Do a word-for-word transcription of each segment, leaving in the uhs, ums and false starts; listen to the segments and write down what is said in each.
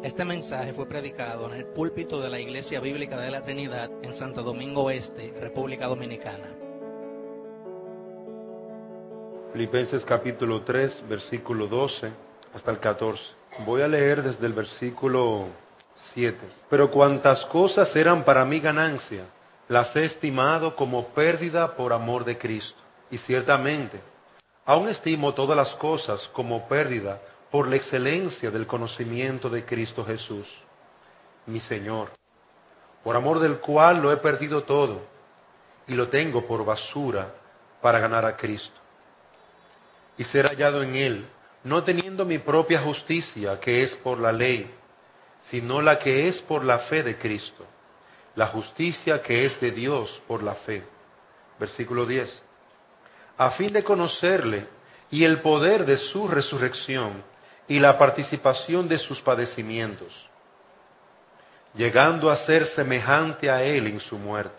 Este mensaje fue predicado en el púlpito de la Iglesia Bíblica de la Trinidad en Santo Domingo Este, República Dominicana. Filipenses capítulo tres, versículo doce hasta el catorce. Voy a leer desde el versículo siete. Pero cuantas cosas eran para mí ganancia, las he estimado como pérdida por amor de Cristo. Y ciertamente, aún estimo todas las cosas como pérdida por la excelencia del conocimiento de Cristo Jesús, mi Señor, por amor del cual lo he perdido todo y lo tengo por basura para ganar a Cristo y ser hallado en Él, no teniendo mi propia justicia que es por la ley, sino la que es por la fe de Cristo, la justicia que es de Dios por la fe. Versículo diez. A fin de conocerle y el poder de su resurrección y la participación de sus padecimientos, llegando a ser semejante a Él en su muerte,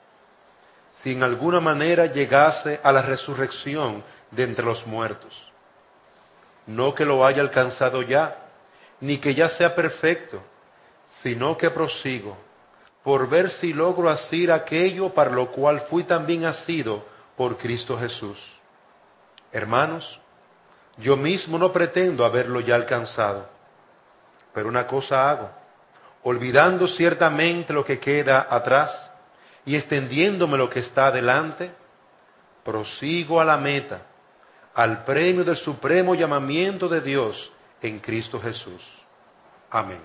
si en alguna manera llegase a la resurrección de entre los muertos. No que lo haya alcanzado ya, ni que ya sea perfecto, sino que prosigo, por ver si logro asir aquello para lo cual fui también asido por Cristo Jesús. Hermanos, yo mismo no pretendo haberlo ya alcanzado, pero una cosa hago, olvidando ciertamente lo que queda atrás y extendiéndome lo que está adelante, prosigo a la meta, al premio del supremo llamamiento de Dios en Cristo Jesús. Amén.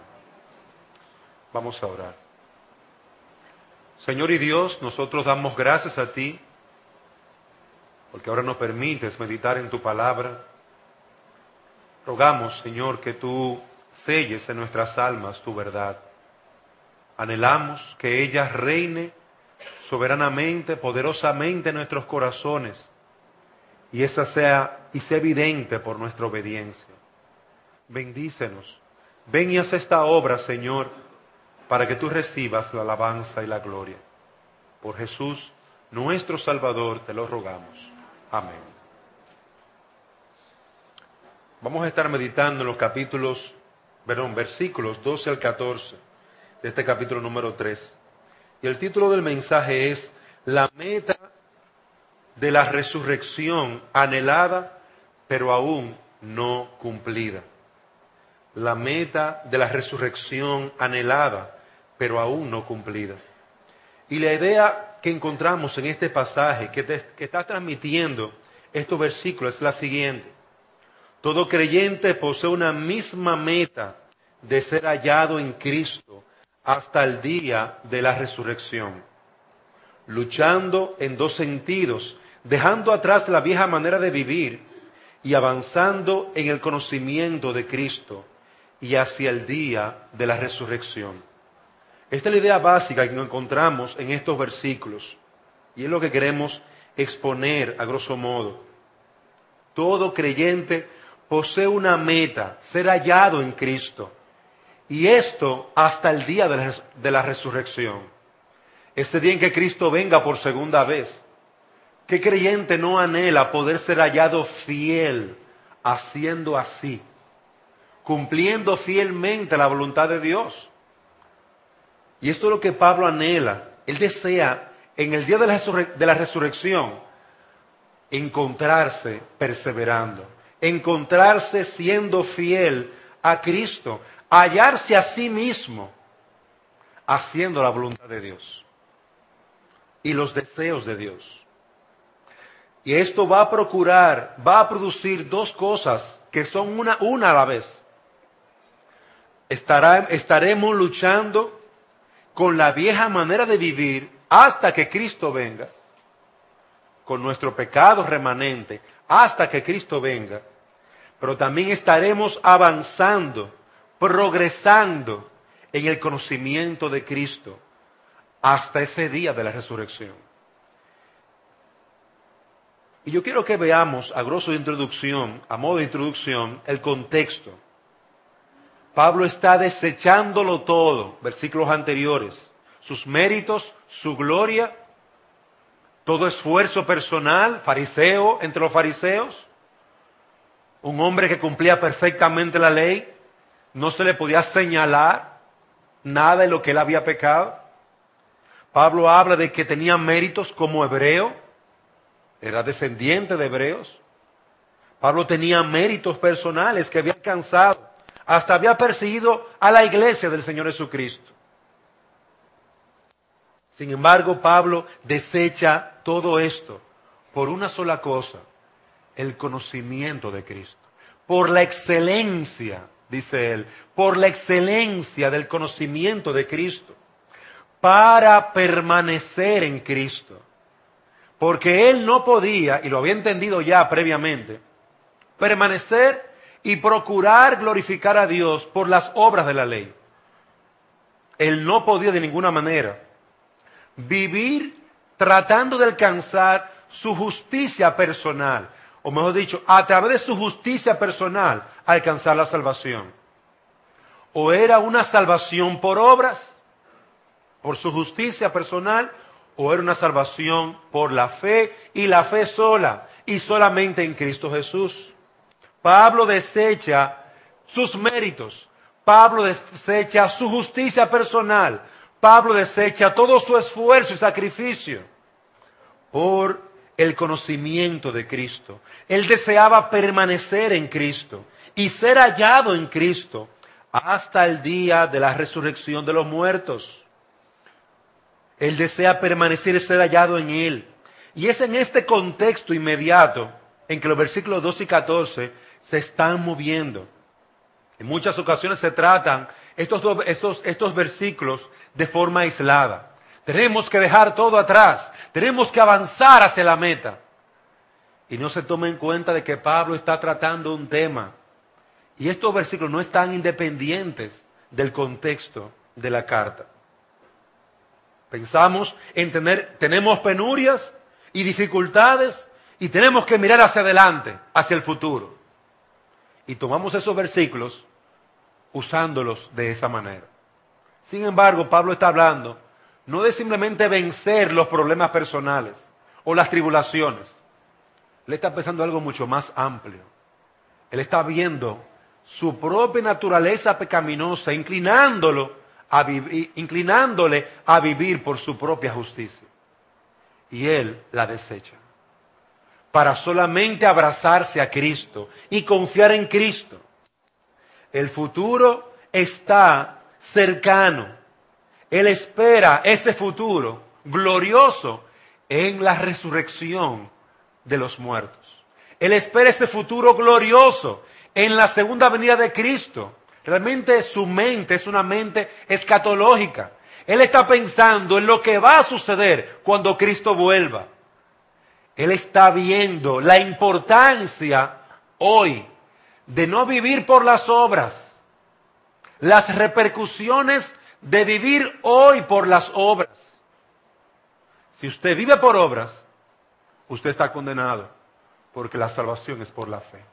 Vamos a orar. Señor y Dios, nosotros damos gracias a ti, porque ahora nos permites meditar en tu palabra. Rogamos, Señor, que tú selles en nuestras almas tu verdad. Anhelamos que ella reine soberanamente, poderosamente en nuestros corazones, y esa sea, y sea evidente por nuestra obediencia. Bendícenos. Ven y haz esta obra, Señor, para que tú recibas la alabanza y la gloria. Por Jesús, nuestro Salvador, te lo rogamos. Amén. Vamos a estar meditando en los capítulos, perdón, versículos doce al catorce de este capítulo número tres. Y el título del mensaje es La meta de la resurrección anhelada, pero aún no cumplida. La meta de la resurrección anhelada, pero aún no cumplida. Y la idea que encontramos en este pasaje que, te, que está transmitiendo estos versículos es la siguiente. Todo creyente posee una misma meta de ser hallado en Cristo hasta el día de la resurrección, luchando en dos sentidos, dejando atrás la vieja manera de vivir y avanzando en el conocimiento de Cristo y hacia el día de la resurrección. Esta es la idea básica que encontramos en estos versículos y es lo que queremos exponer a grosso modo. Todo creyente posee una meta, ser hallado en Cristo. Y esto hasta el día de la, de la resurrección. Este día en que Cristo venga por segunda vez. ¿Qué creyente no anhela poder ser hallado fiel, haciendo así? Cumpliendo fielmente la voluntad de Dios. Y esto es lo que Pablo anhela. Él desea, en el día de la, resurre- de la resurrección, encontrarse perseverando. Encontrarse siendo fiel a Cristo, hallarse a sí mismo, haciendo la voluntad de Dios y los deseos de Dios. Y esto va a procurar, va a producir dos cosas que son una, una a la vez. Estará, estaremos luchando con la vieja manera de vivir hasta que Cristo venga, con nuestro pecado remanente hasta que Cristo venga. Pero también estaremos avanzando, progresando en el conocimiento de Cristo hasta ese día de la resurrección. Y yo quiero que veamos, a grosso de introducción, a modo de introducción, el contexto. Pablo está desechándolo todo, versículos anteriores, sus méritos, su gloria, todo esfuerzo personal, fariseo entre los fariseos, un hombre que cumplía perfectamente la ley, no se le podía señalar nada de lo que él había pecado. Pablo habla de que tenía méritos como hebreo, era descendiente de hebreos. Pablo tenía méritos personales que había alcanzado, hasta había perseguido a la iglesia del Señor Jesucristo. Sin embargo, Pablo desecha todo esto por una sola cosa, el conocimiento de Cristo. Por la excelencia, dice él, por la excelencia del conocimiento de Cristo, para permanecer en Cristo. Porque él no podía, y lo había entendido ya previamente, permanecer y procurar glorificar a Dios por las obras de la ley. Él no podía de ninguna manera vivir tratando de alcanzar su justicia personal, o mejor dicho, a través de su justicia personal, alcanzar la salvación. O era una salvación por obras, por su justicia personal, o era una salvación por la fe, y la fe sola, y solamente en Cristo Jesús. Pablo desecha sus méritos, Pablo desecha su justicia personal, Pablo desecha todo su esfuerzo y sacrificio por el conocimiento de Cristo. Él deseaba permanecer en Cristo y ser hallado en Cristo hasta el día de la resurrección de los muertos. Él desea permanecer y ser hallado en Él. Y es en este contexto inmediato en que los versículos doce y catorce se están moviendo. En muchas ocasiones se tratan estos, dos, estos, estos versículos de forma aislada. Tenemos que dejar todo atrás. Tenemos que avanzar hacia la meta. Y no se toma en cuenta de que Pablo está tratando un tema. Y estos versículos no están independientes del contexto de la carta. Pensamos en tener, tenemos penurias y dificultades y tenemos que mirar hacia adelante, hacia el futuro. Y tomamos esos versículos usándolos de esa manera. Sin embargo, Pablo está hablando no de simplemente vencer los problemas personales o las tribulaciones. Él está pensando algo mucho más amplio. Él está viendo su propia naturaleza pecaminosa, inclinándolo a vivir, inclinándole a vivir por su propia justicia. Y él la desecha para solamente abrazarse a Cristo y confiar en Cristo. El futuro está cercano. Él espera ese futuro glorioso en la resurrección de los muertos. Él espera ese futuro glorioso en la segunda venida de Cristo. Realmente su mente es una mente escatológica. Él está pensando en lo que va a suceder cuando Cristo vuelva. Él está viendo la importancia hoy de no vivir por las obras, las repercusiones de vivir hoy por las obras. Si usted vive por obras, usted está condenado, porque la salvación es por la fe.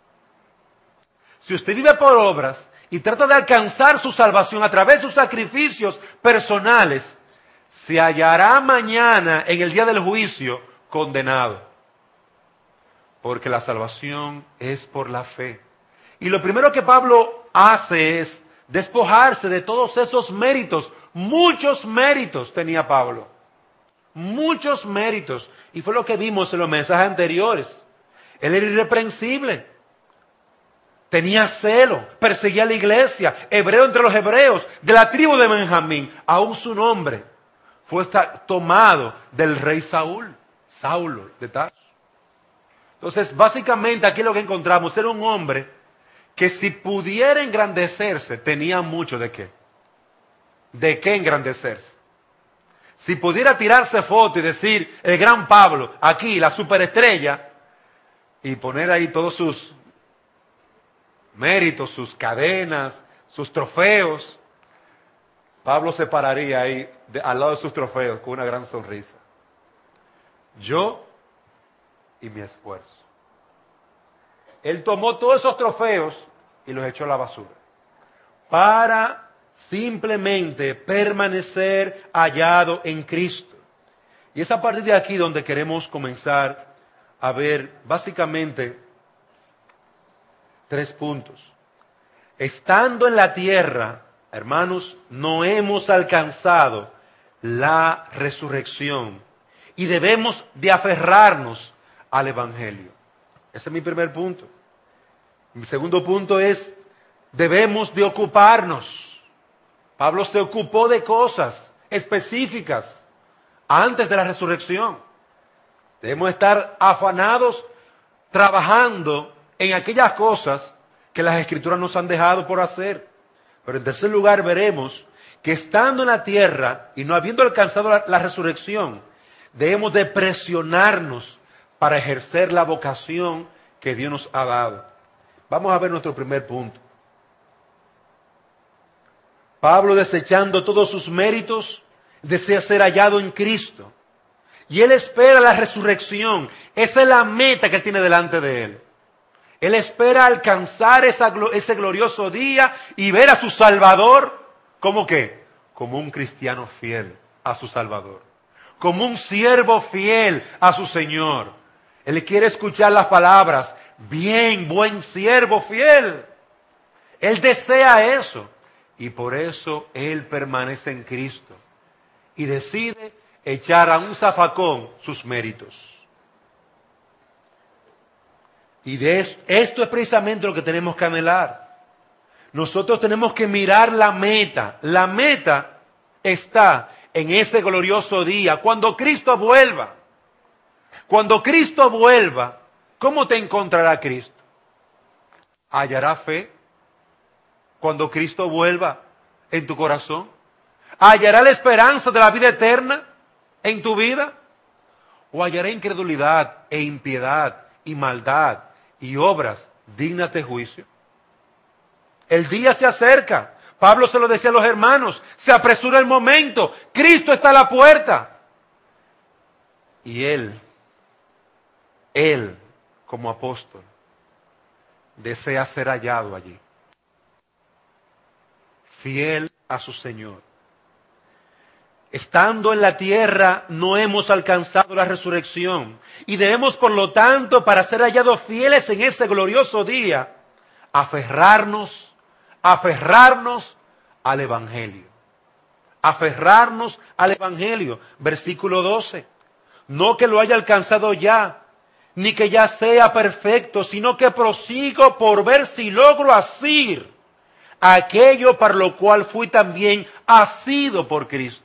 Si usted vive por obras y trata de alcanzar su salvación a través de sus sacrificios personales, se hallará mañana en el día del juicio condenado, porque la salvación es por la fe. Y lo primero que Pablo hace es despojarse de todos esos méritos. Muchos méritos tenía Pablo, muchos méritos, y fue lo que vimos en los mensajes anteriores. Él era irreprensible, tenía celo, perseguía a la iglesia, hebreo entre los hebreos, de la tribu de Benjamín. Aún su nombre fue tomado del rey Saúl, Saulo de Tarso. Entonces, básicamente aquí lo que encontramos era un hombre que, si pudiera engrandecerse, tenía mucho de qué. ¿De qué engrandecerse? Si pudiera tirarse foto y decir, el gran Pablo, aquí, la superestrella, y poner ahí todos sus méritos, sus cadenas, sus trofeos, Pablo se pararía ahí de, al lado de sus trofeos con una gran sonrisa. Yo y mi esfuerzo. Él tomó todos esos trofeos y los echó a la basura para simplemente permanecer hallado en Cristo. Y es a partir de aquí donde queremos comenzar a ver básicamente tres puntos. estando en la tierra, hermanos, no hemos alcanzado la resurrección y debemos de aferrarnos al Evangelio. Ese es mi primer punto. Mi segundo punto es, debemos de ocuparnos. Pablo se ocupó de cosas específicas antes de la resurrección. Debemos estar afanados trabajando en aquellas cosas que las Escrituras nos han dejado por hacer. Pero en tercer lugar veremos que estando en la tierra y no habiendo alcanzado la, la resurrección, debemos de presionarnos para ejercer la vocación que Dios nos ha dado. Vamos a ver nuestro primer punto. Pablo, desechando todos sus méritos, desea ser hallado en Cristo. Y él espera la resurrección. Esa es la meta que él tiene delante de él. Él espera alcanzar esa, ese glorioso día y ver a su Salvador, ¿cómo qué? Como un cristiano fiel a su Salvador. Como un siervo fiel a su Señor. Él quiere escuchar las palabras, bien, buen siervo fiel. Él desea eso. Y por eso él permanece en Cristo. Y decide echar a un zafacón sus méritos. Y de esto, esto es precisamente lo que tenemos que anhelar. Nosotros tenemos que mirar la meta. La meta está en ese glorioso día, cuando Cristo vuelva. Cuando Cristo vuelva, ¿cómo te encontrará Cristo? ¿Hallará fe? Cuando Cristo vuelva en tu corazón. ¿Hallará la esperanza de la vida eterna en tu vida? ¿O hallará incredulidad e impiedad y maldad y obras dignas de juicio? El día se acerca. Pablo se lo decía a los hermanos. Se apresura el momento. Cristo está a la puerta. Y él, él como apóstol, desea ser hallado allí. Fiel a su Señor. Estando en la tierra no hemos alcanzado la resurrección y debemos, por lo tanto, para ser hallados fieles en ese glorioso día, aferrarnos, aferrarnos al Evangelio. Aferrarnos al Evangelio. Versículo doce. No que lo haya alcanzado ya, ni que ya sea perfecto, sino que prosigo por ver si logro asir aquello para lo cual fui también asido por Cristo.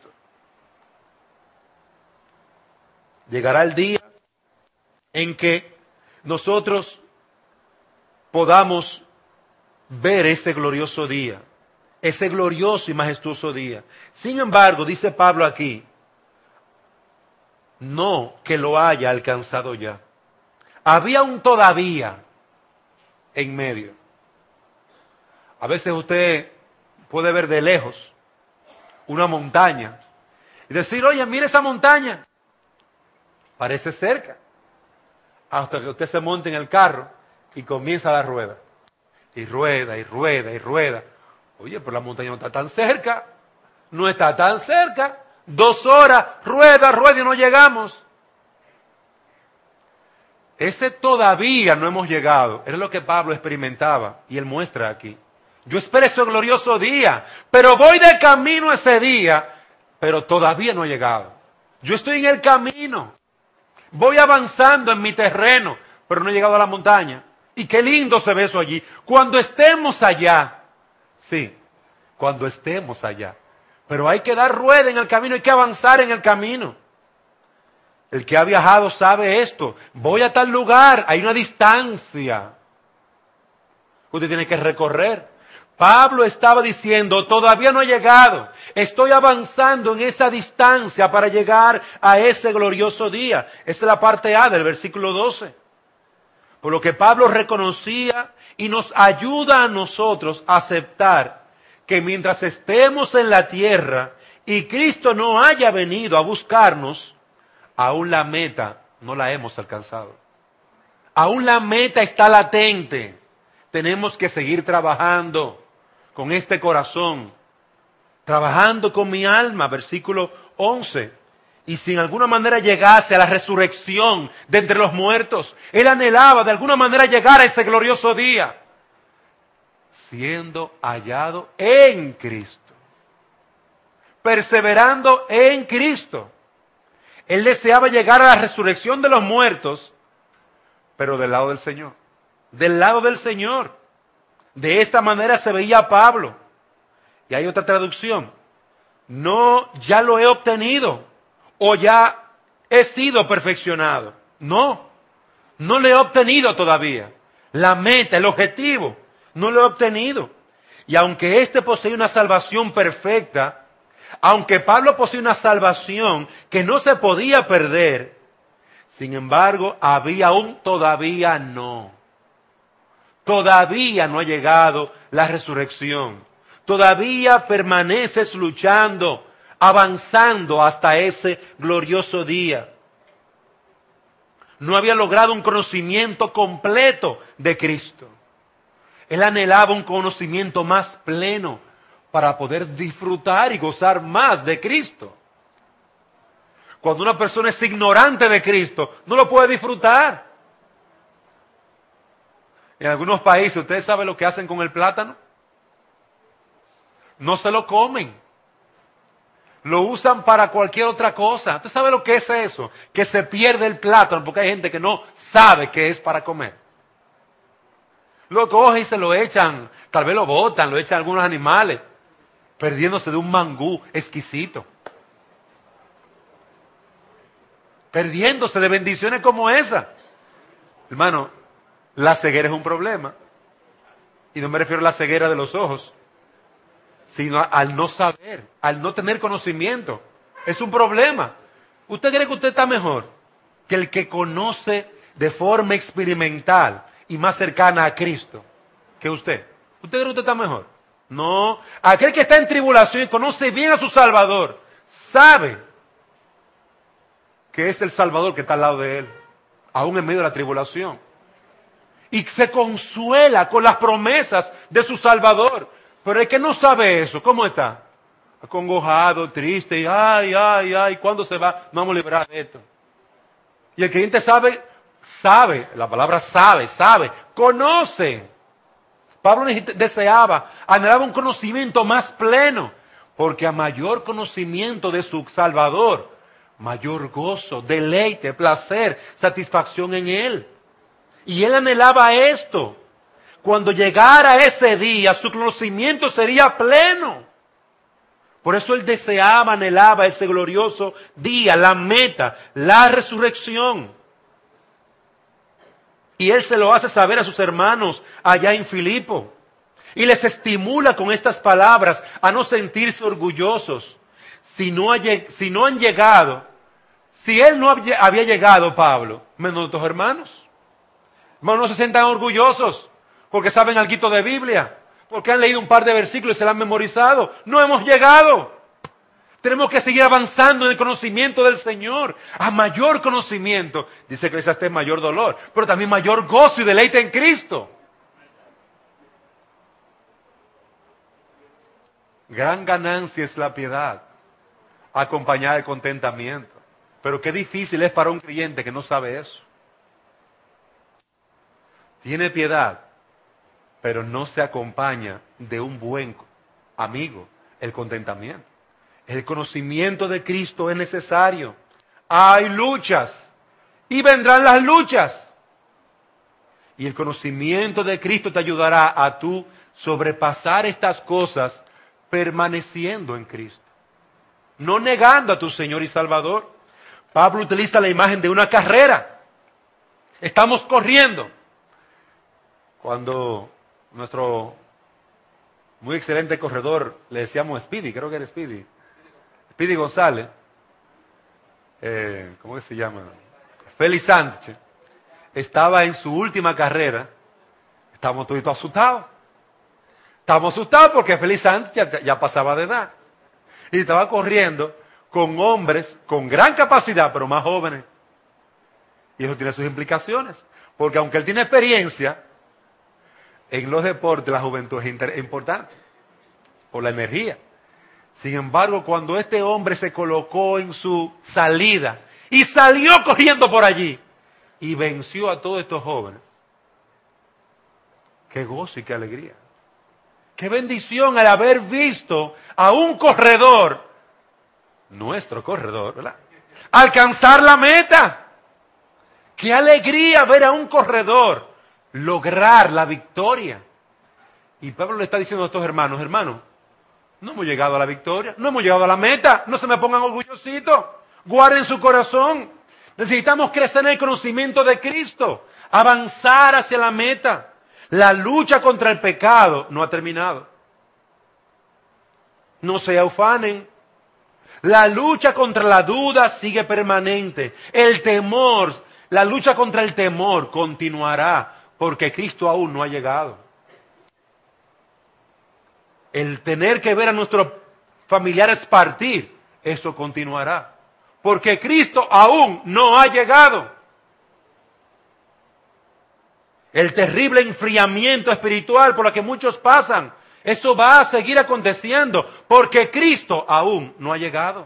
Llegará el día en que nosotros podamos ver ese glorioso día, ese glorioso y majestuoso día. Sin embargo, dice Pablo aquí, no que lo haya alcanzado ya. Había un todavía en medio. A veces usted puede ver de lejos una montaña y decir, oye, mire esa montaña. Parece cerca. Hasta que usted se monte en el carro y comienza a dar rueda. Y rueda, y rueda, y rueda. Oye, pero la montaña no está tan cerca. No está tan cerca. Dos horas, rueda, rueda y no llegamos. Ese todavía no hemos llegado. Es lo que Pablo experimentaba y él muestra aquí. Yo espero ese glorioso día, pero voy de camino ese día, pero todavía no he llegado. Yo estoy en el camino. Voy avanzando en mi terreno, pero no he llegado a la montaña. Y qué lindo se ve eso allí. Cuando estemos allá, sí, cuando estemos allá. Pero hay que dar rueda en el camino, hay que avanzar en el camino. El que ha viajado sabe esto. Voy a tal lugar, hay una distancia que usted tiene que recorrer. Pablo estaba diciendo, todavía no he llegado, estoy avanzando en esa distancia para llegar a ese glorioso día. Esta es la parte A del versículo doce. Por lo que Pablo reconocía y nos ayuda a nosotros a aceptar que mientras estemos en la tierra y Cristo no haya venido a buscarnos, aún la meta no la hemos alcanzado. Aún la meta está latente. Tenemos que seguir trabajando con este corazón, trabajando con mi alma, versículo once. Y si en alguna manera llegase a la resurrección de entre los muertos, él anhelaba de alguna manera llegar a ese glorioso día. siendo hallado en Cristo, perseverando en Cristo. Él deseaba llegar a la resurrección de los muertos, pero del lado del Señor, del lado del Señor. De esta manera se veía Pablo. Y hay otra traducción: no, ya lo he obtenido, o ya he sido perfeccionado. No, no lo he obtenido todavía. La meta, el objetivo, no lo he obtenido. Y aunque éste posee una salvación perfecta, aunque Pablo posee una salvación que no se podía perder, sin embargo, había un todavía no. Todavía no ha llegado la resurrección. Todavía permaneces luchando, avanzando hasta ese glorioso día. No había logrado un conocimiento completo de Cristo. Él anhelaba un conocimiento más pleno para poder disfrutar y gozar más de Cristo. Cuando una persona es ignorante de Cristo, no lo puede disfrutar. En algunos países, ¿ustedes saben lo que hacen con el plátano? No se lo comen. Lo usan para cualquier otra cosa. ¿Usted sabe lo que es eso? Que se pierde el plátano porque hay gente que no sabe que es para comer. Lo cogen y se lo echan, tal vez lo botan, lo echan a algunos animales, perdiéndose de un mangú exquisito. Perdiéndose de bendiciones como esa. Hermano, la ceguera es un problema. Y no me refiero a la ceguera de los ojos, sino al no saber, al no tener conocimiento. Es un problema. ¿Usted cree que usted está mejor que el que conoce de forma experimental y más cercana a Cristo que usted? ¿Usted cree que usted está mejor? No. Aquel que está en tribulación y conoce bien a su Salvador, sabe que es el Salvador que está al lado de él, aún en medio de la tribulación. Y se consuela con las promesas de su Salvador. Pero el que no sabe eso, ¿cómo está? Acongojado, triste, y ay, ay, ay, ¿cuándo se va? No vamos a librar de esto. Y el creyente sabe, sabe, la palabra sabe, sabe, conoce. Pablo deseaba, anhelaba un conocimiento más pleno, porque a mayor conocimiento de su Salvador, mayor gozo, deleite, placer, satisfacción en Él. Y él anhelaba esto. Cuando llegara ese día, su conocimiento sería pleno. Por eso él deseaba, anhelaba ese glorioso día, la meta, la resurrección. Y él se lo hace saber a sus hermanos allá en Filipo. Y les estimula con estas palabras a no sentirse orgullosos. Si no, ha, si no han llegado, si él no había llegado, Pablo, menos otros hermanos. Hermanos, no se sientan orgullosos porque saben algo de Biblia, porque han leído un par de versículos y se la han memorizado. No hemos llegado. Tenemos que seguir avanzando en el conocimiento del Señor. A mayor conocimiento, dice Eclesiastés, mayor dolor, pero también mayor gozo y deleite en Cristo. Gran ganancia es la piedad, acompañada de contentamiento. Pero qué difícil es para un creyente que no sabe eso. Tiene piedad, pero no se acompaña de un buen amigo, el contentamiento. El conocimiento de Cristo es necesario. Hay luchas y vendrán las luchas. Y el conocimiento de Cristo te ayudará a tú sobrepasar estas cosas permaneciendo en Cristo. No negando a tu Señor y Salvador. Pablo utiliza la imagen de una carrera. Estamos corriendo. Cuando nuestro muy excelente corredor, le decíamos Speedy, creo que era Speedy, Speedy González, eh, ¿cómo que se llama? Félix Sánchez, estaba en su última carrera, estábamos todos asustados. Estábamos asustados porque Félix Sánchez ya, ya pasaba de edad. Y estaba corriendo con hombres con gran capacidad, pero más jóvenes. Y eso tiene sus implicaciones. Porque aunque él tiene experiencia, en los deportes la juventud es importante, por la energía. Sin embargo, cuando este hombre se colocó en su salida y salió corriendo por allí y venció a todos estos jóvenes, qué gozo y qué alegría. Qué bendición el haber visto a un corredor, nuestro corredor, ¿verdad?, alcanzar la meta. Qué alegría ver a un corredor lograr la victoria. Y Pablo le está diciendo a estos hermanos, hermanos, no hemos llegado a la victoria, no hemos llegado a la meta, no se me pongan orgullositos, guarden su corazón. Necesitamos crecer en el conocimiento de Cristo, avanzar hacia la meta. La lucha contra el pecado no ha terminado. No se ufanen. La lucha contra la duda sigue permanente. El temor, la lucha contra el temor continuará porque Cristo aún no ha llegado. El tener que ver a nuestros familiares partir, eso continuará. Porque Cristo aún no ha llegado. El terrible enfriamiento espiritual por el que muchos pasan, eso va a seguir aconteciendo porque Cristo aún no ha llegado.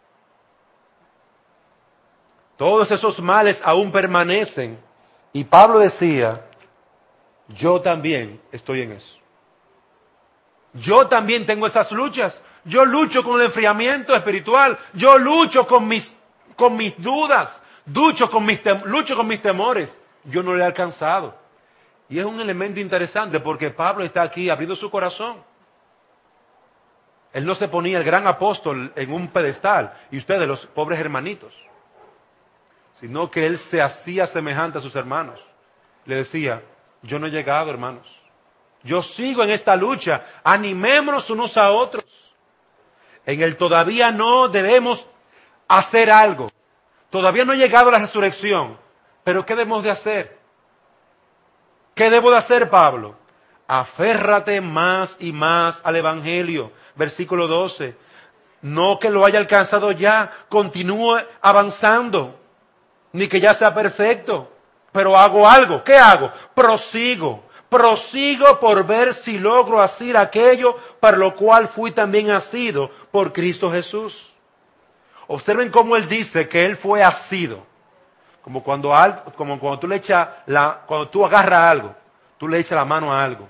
Todos esos males aún permanecen. Y Pablo decía, yo también estoy en eso. Yo también tengo esas luchas. Yo lucho con el enfriamiento espiritual. Yo lucho con mis, con mis dudas. Lucho con mis, tem- lucho con mis temores. Yo no lo he alcanzado. Y es un elemento interesante porque Pablo está aquí abriendo su corazón. Él no se ponía el gran apóstol en un pedestal y ustedes los pobres hermanitos, sino que él se hacía semejante a sus hermanos. Le decía, yo no he llegado, hermanos. Yo sigo en esta lucha. Animémonos unos a otros. En el todavía no debemos hacer algo. Todavía no ha llegado la resurrección. Pero ¿qué debemos de hacer? ¿Qué debo de hacer, Pablo? Aférrate más y más al Evangelio. Versículo doce. No que lo haya alcanzado ya, continúe avanzando. Ni que ya sea perfecto. Pero hago algo. ¿Qué hago? Prosigo. Prosigo por ver si logro hacer aquello para lo cual fui también asido por Cristo Jesús. Observen cómo él dice que él fue asido. Como cuando, algo, como cuando tú le echas la, cuando tú agarras algo, tú le echas la mano a algo.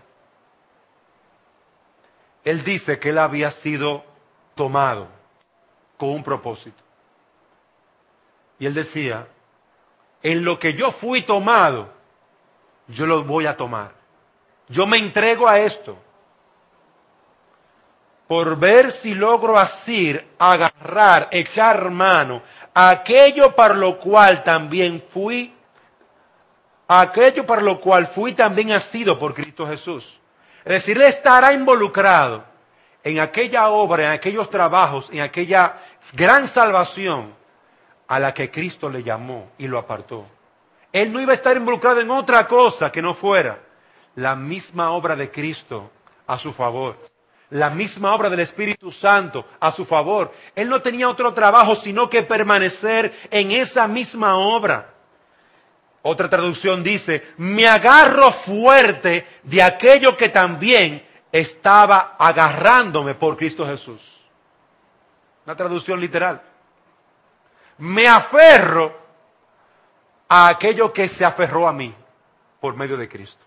Él dice que él había sido tomado con un propósito. Y él decía, en lo que yo fui tomado, yo lo voy a tomar. Yo me entrego a esto. Por ver si logro asir, agarrar, echar mano, aquello para lo cual también fui, aquello para lo cual fui también asido por Cristo Jesús. Es decir, él estará involucrado en aquella obra, en aquellos trabajos, en aquella gran salvación a la que Cristo le llamó y lo apartó. Él no iba a estar involucrado en otra cosa que no fuera la misma obra de Cristo a su favor. La misma obra del Espíritu Santo a su favor. Él no tenía otro trabajo sino que permanecer en esa misma obra. Otra traducción dice, me agarro fuerte de aquello que también estaba agarrándome por Cristo Jesús. Una traducción literal. Me aferro a aquello que se aferró a mí por medio de Cristo.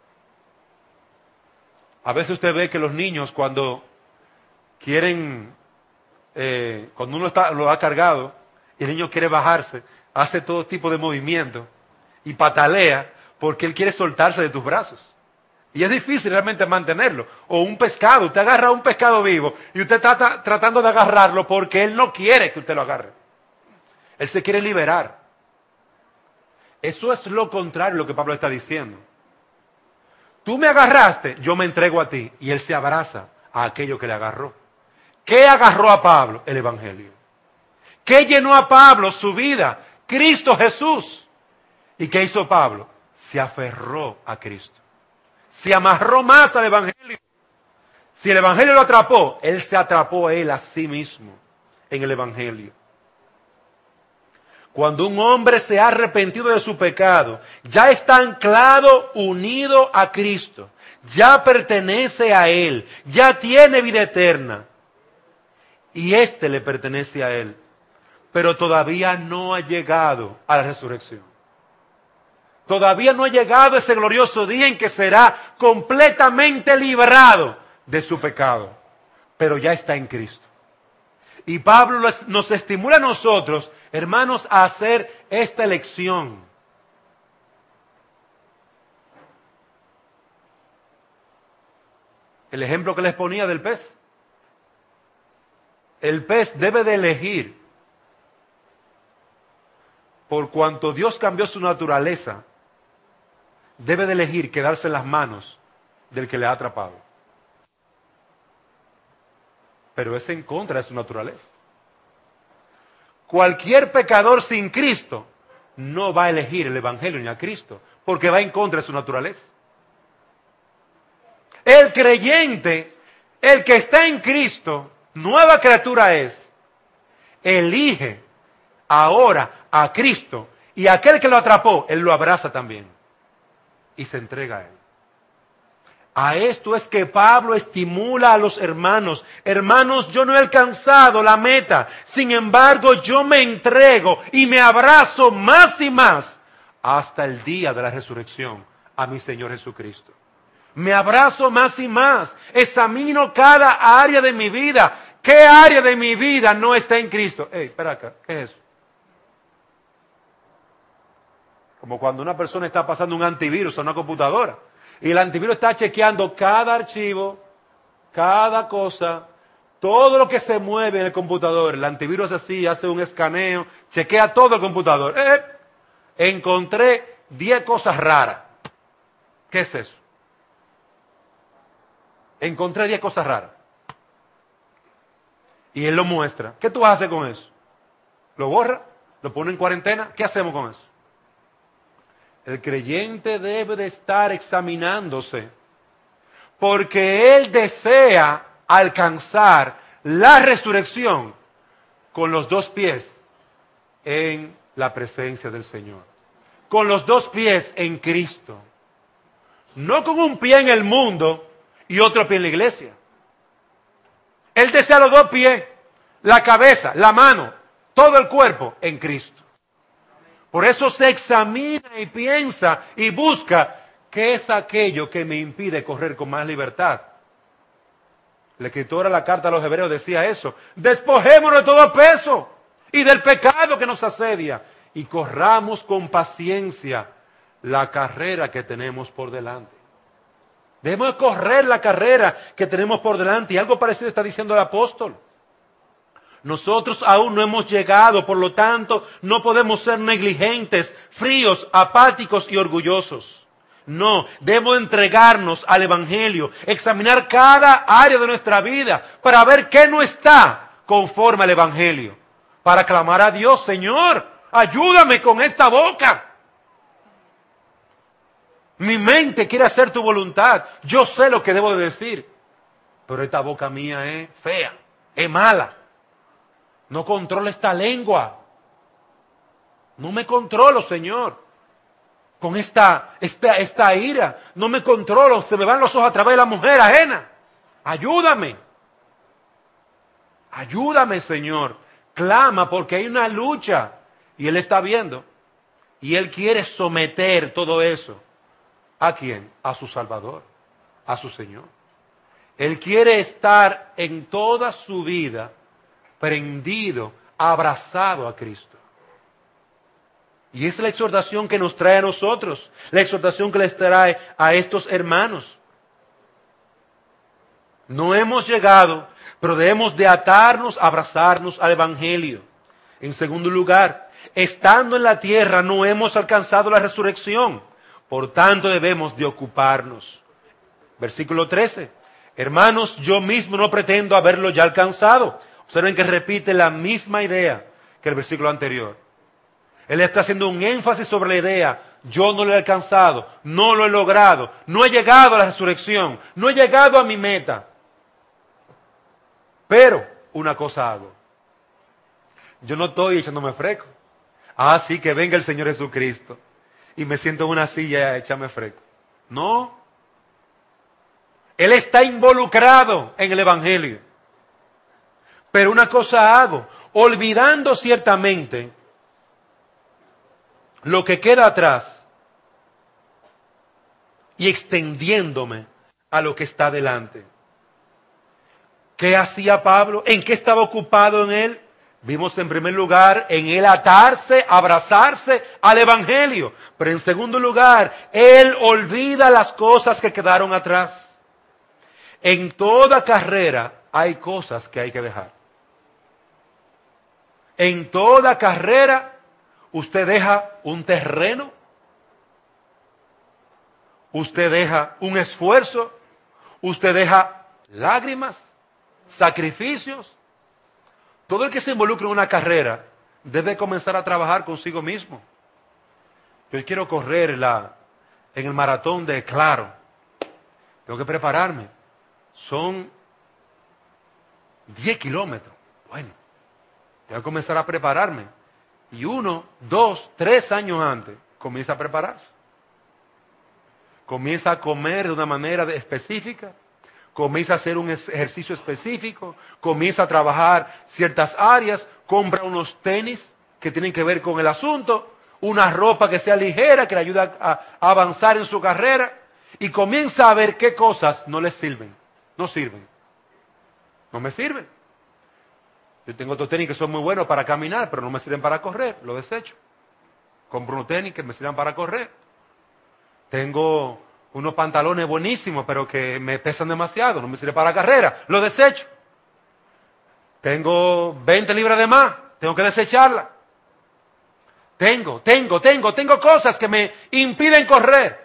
A veces usted ve que los niños cuando quieren, eh, cuando uno está, lo ha cargado y el niño quiere bajarse, hace todo tipo de movimientos y patalea porque él quiere soltarse de tus brazos. Y es difícil realmente mantenerlo. O un pescado, usted agarra un pescado vivo y usted está tratando de agarrarlo porque él no quiere que usted lo agarre. Él se quiere liberar. Eso es lo contrario de lo que Pablo está diciendo. Tú me agarraste, yo me entrego a ti. Y él se abraza a aquello que le agarró. ¿Qué agarró a Pablo? El Evangelio. ¿Qué llenó a Pablo su vida? Cristo Jesús. ¿Y qué hizo Pablo? Se aferró a Cristo. Se amarró más al Evangelio. Si el Evangelio lo atrapó, él se atrapó a él a sí mismo en el Evangelio. Cuando un hombre se ha arrepentido de su pecado, ya está anclado, unido a Cristo, ya pertenece a Él, ya tiene vida eterna. Y éste le pertenece a Él, pero todavía no ha llegado a la resurrección. Todavía no ha llegado ese glorioso día en que será completamente librado de su pecado, pero ya está en Cristo. Y Pablo nos estimula a nosotros, hermanos, a hacer esta elección. El ejemplo que les ponía del pez. El pez debe de elegir, por cuanto Dios cambió su naturaleza, debe de elegir quedarse en las manos del que le ha atrapado. Pero es en contra de su naturaleza. Cualquier pecador sin Cristo no va a elegir el Evangelio ni a Cristo, porque va en contra de su naturaleza. El creyente, el que está en Cristo, nueva criatura es, elige ahora a Cristo, y aquel que lo atrapó, él lo abraza también y se entrega a él. A esto es que Pablo estimula a los hermanos. Hermanos, yo no he alcanzado la meta, sin embargo yo me entrego y me abrazo más y más hasta el día de la resurrección a mi Señor Jesucristo. Me abrazo más y más, examino cada área de mi vida. ¿Qué área de mi vida no está en Cristo? Ey, espera acá, ¿qué es eso? Como cuando una persona está pasando un antivirus a una computadora y el antivirus está chequeando cada archivo, cada cosa, todo lo que se mueve en el computador. El antivirus así, hace un escaneo, chequea todo el computador. Eh, encontré diez cosas raras. ¿Qué es eso? Encontré diez cosas raras. Y él lo muestra. ¿Qué tú vas a hacer con eso? ¿Lo borra? ¿Lo pone en cuarentena? ¿Qué hacemos con eso? El creyente debe de estar examinándose porque él desea alcanzar la resurrección con los dos pies en la presencia del Señor. Con los dos pies en Cristo. No con un pie en el mundo y otro pie en la iglesia. Él desea los dos pies, la cabeza, la mano, todo el cuerpo en Cristo. Por eso se examina y piensa y busca qué es aquello que me impide correr con más libertad. El escritor a la carta a los hebreos decía eso. Despojémonos de todo peso y del pecado que nos asedia y corramos con paciencia la carrera que tenemos por delante. Debemos correr la carrera que tenemos por delante. Y algo parecido está diciendo el apóstol. Nosotros aún no hemos llegado, por lo tanto, no podemos ser negligentes, fríos, apáticos y orgullosos. No, debemos entregarnos al Evangelio, examinar cada área de nuestra vida para ver qué no está conforme al Evangelio. Para clamar a Dios, Señor, ayúdame con esta boca. Mi mente quiere hacer tu voluntad. Yo sé lo que debo de decir. Pero esta boca mía es fea, es mala. No controlo esta lengua. No me controlo, Señor. Con esta, esta, esta ira. No me controlo. Se me van los ojos a través de la mujer ajena. Ayúdame. Ayúdame, Señor. Clama porque hay una lucha. Y Él está viendo. Y Él quiere someter todo eso. ¿A quién? A su Salvador. A su Señor. Él quiere estar en toda su vida prendido, abrazado a Cristo. Y esa es la exhortación que nos trae a nosotros, la exhortación que les trae a estos hermanos. No hemos llegado, pero debemos de atarnos, abrazarnos al Evangelio. En segundo lugar, estando en la tierra no hemos alcanzado la resurrección, por tanto debemos de ocuparnos. Versículo trece. Hermanos, yo mismo no pretendo haberlo ya alcanzado. Observen que repite la misma idea que el versículo anterior. Él está haciendo un énfasis sobre la idea. Yo no lo he alcanzado, no lo he logrado, no he llegado a la resurrección, no he llegado a mi meta. Pero una cosa hago. Yo no estoy echándome freco. Ah, sí, que venga el Señor Jesucristo y me siento en una silla a echarme freco. No. Él está involucrado en el Evangelio. Pero una cosa hago, olvidando ciertamente lo que queda atrás y extendiéndome a lo que está delante. ¿Qué hacía Pablo? ¿En qué estaba ocupado en él? Vimos en primer lugar en él atarse, abrazarse al Evangelio. Pero en segundo lugar, él olvida las cosas que quedaron atrás. En toda carrera hay cosas que hay que dejar. En toda carrera usted deja un terreno, usted deja un esfuerzo, usted deja lágrimas, sacrificios. Todo el que se involucra en una carrera debe comenzar a trabajar consigo mismo. Yo quiero correr la, en el maratón de Claro. Tengo que prepararme. Son diez kilómetros. Bueno, tengo que comenzar a prepararme. Y uno, dos, tres años antes, comienza a prepararse. Comienza a comer de una manera específica. Comienza a hacer un ejercicio específico, comienza a trabajar ciertas áreas, compra unos tenis que tienen que ver con el asunto, una ropa que sea ligera, que le ayude a, a avanzar en su carrera, y comienza a ver qué cosas no le sirven, no sirven, no me sirven. Yo tengo otros tenis que son muy buenos para caminar, pero no me sirven para correr, los desecho. Compro unos tenis que me sirvan para correr. Tengo unos pantalones buenísimos, pero que me pesan demasiado, no me sirve para la carrera, lo desecho. Tengo veinte libras de más, tengo que desecharla. Tengo, tengo, tengo, tengo cosas que me impiden correr.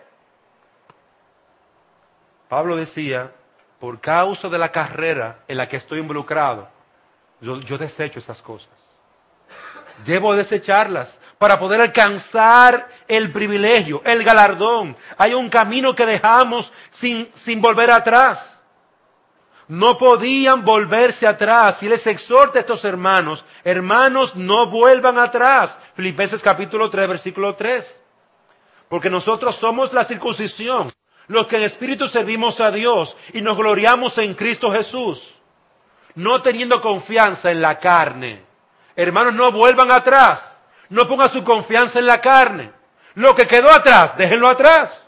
Pablo decía, por causa de la carrera en la que estoy involucrado, yo, yo desecho esas cosas. Debo desecharlas para poder alcanzar el privilegio, el galardón. Hay un camino que dejamos sin, sin volver atrás. No podían volverse atrás. Y les exhorta a estos hermanos, hermanos, no vuelvan atrás. Filipenses capítulo tres, versículo tres. Porque nosotros somos la circuncisión, los que en espíritu servimos a Dios y nos gloriamos en Cristo Jesús, no teniendo confianza en la carne. Hermanos, no vuelvan atrás. No pongan su confianza en la carne. Lo que quedó atrás, déjenlo atrás.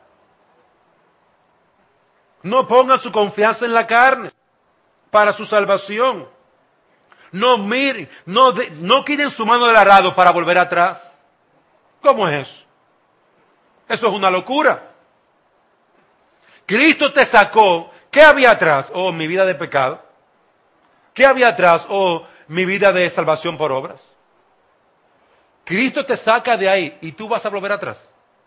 No pongan su confianza en la carne para su salvación. No miren, no, de, no quiten su mano del arado para volver atrás. ¿Cómo es eso? Eso es una locura. Cristo te sacó. ¿Qué había atrás? Oh, mi vida de pecado. ¿Qué había atrás? Oh, mi vida de salvación por obras. Cristo te saca de ahí y tú vas a volver atrás.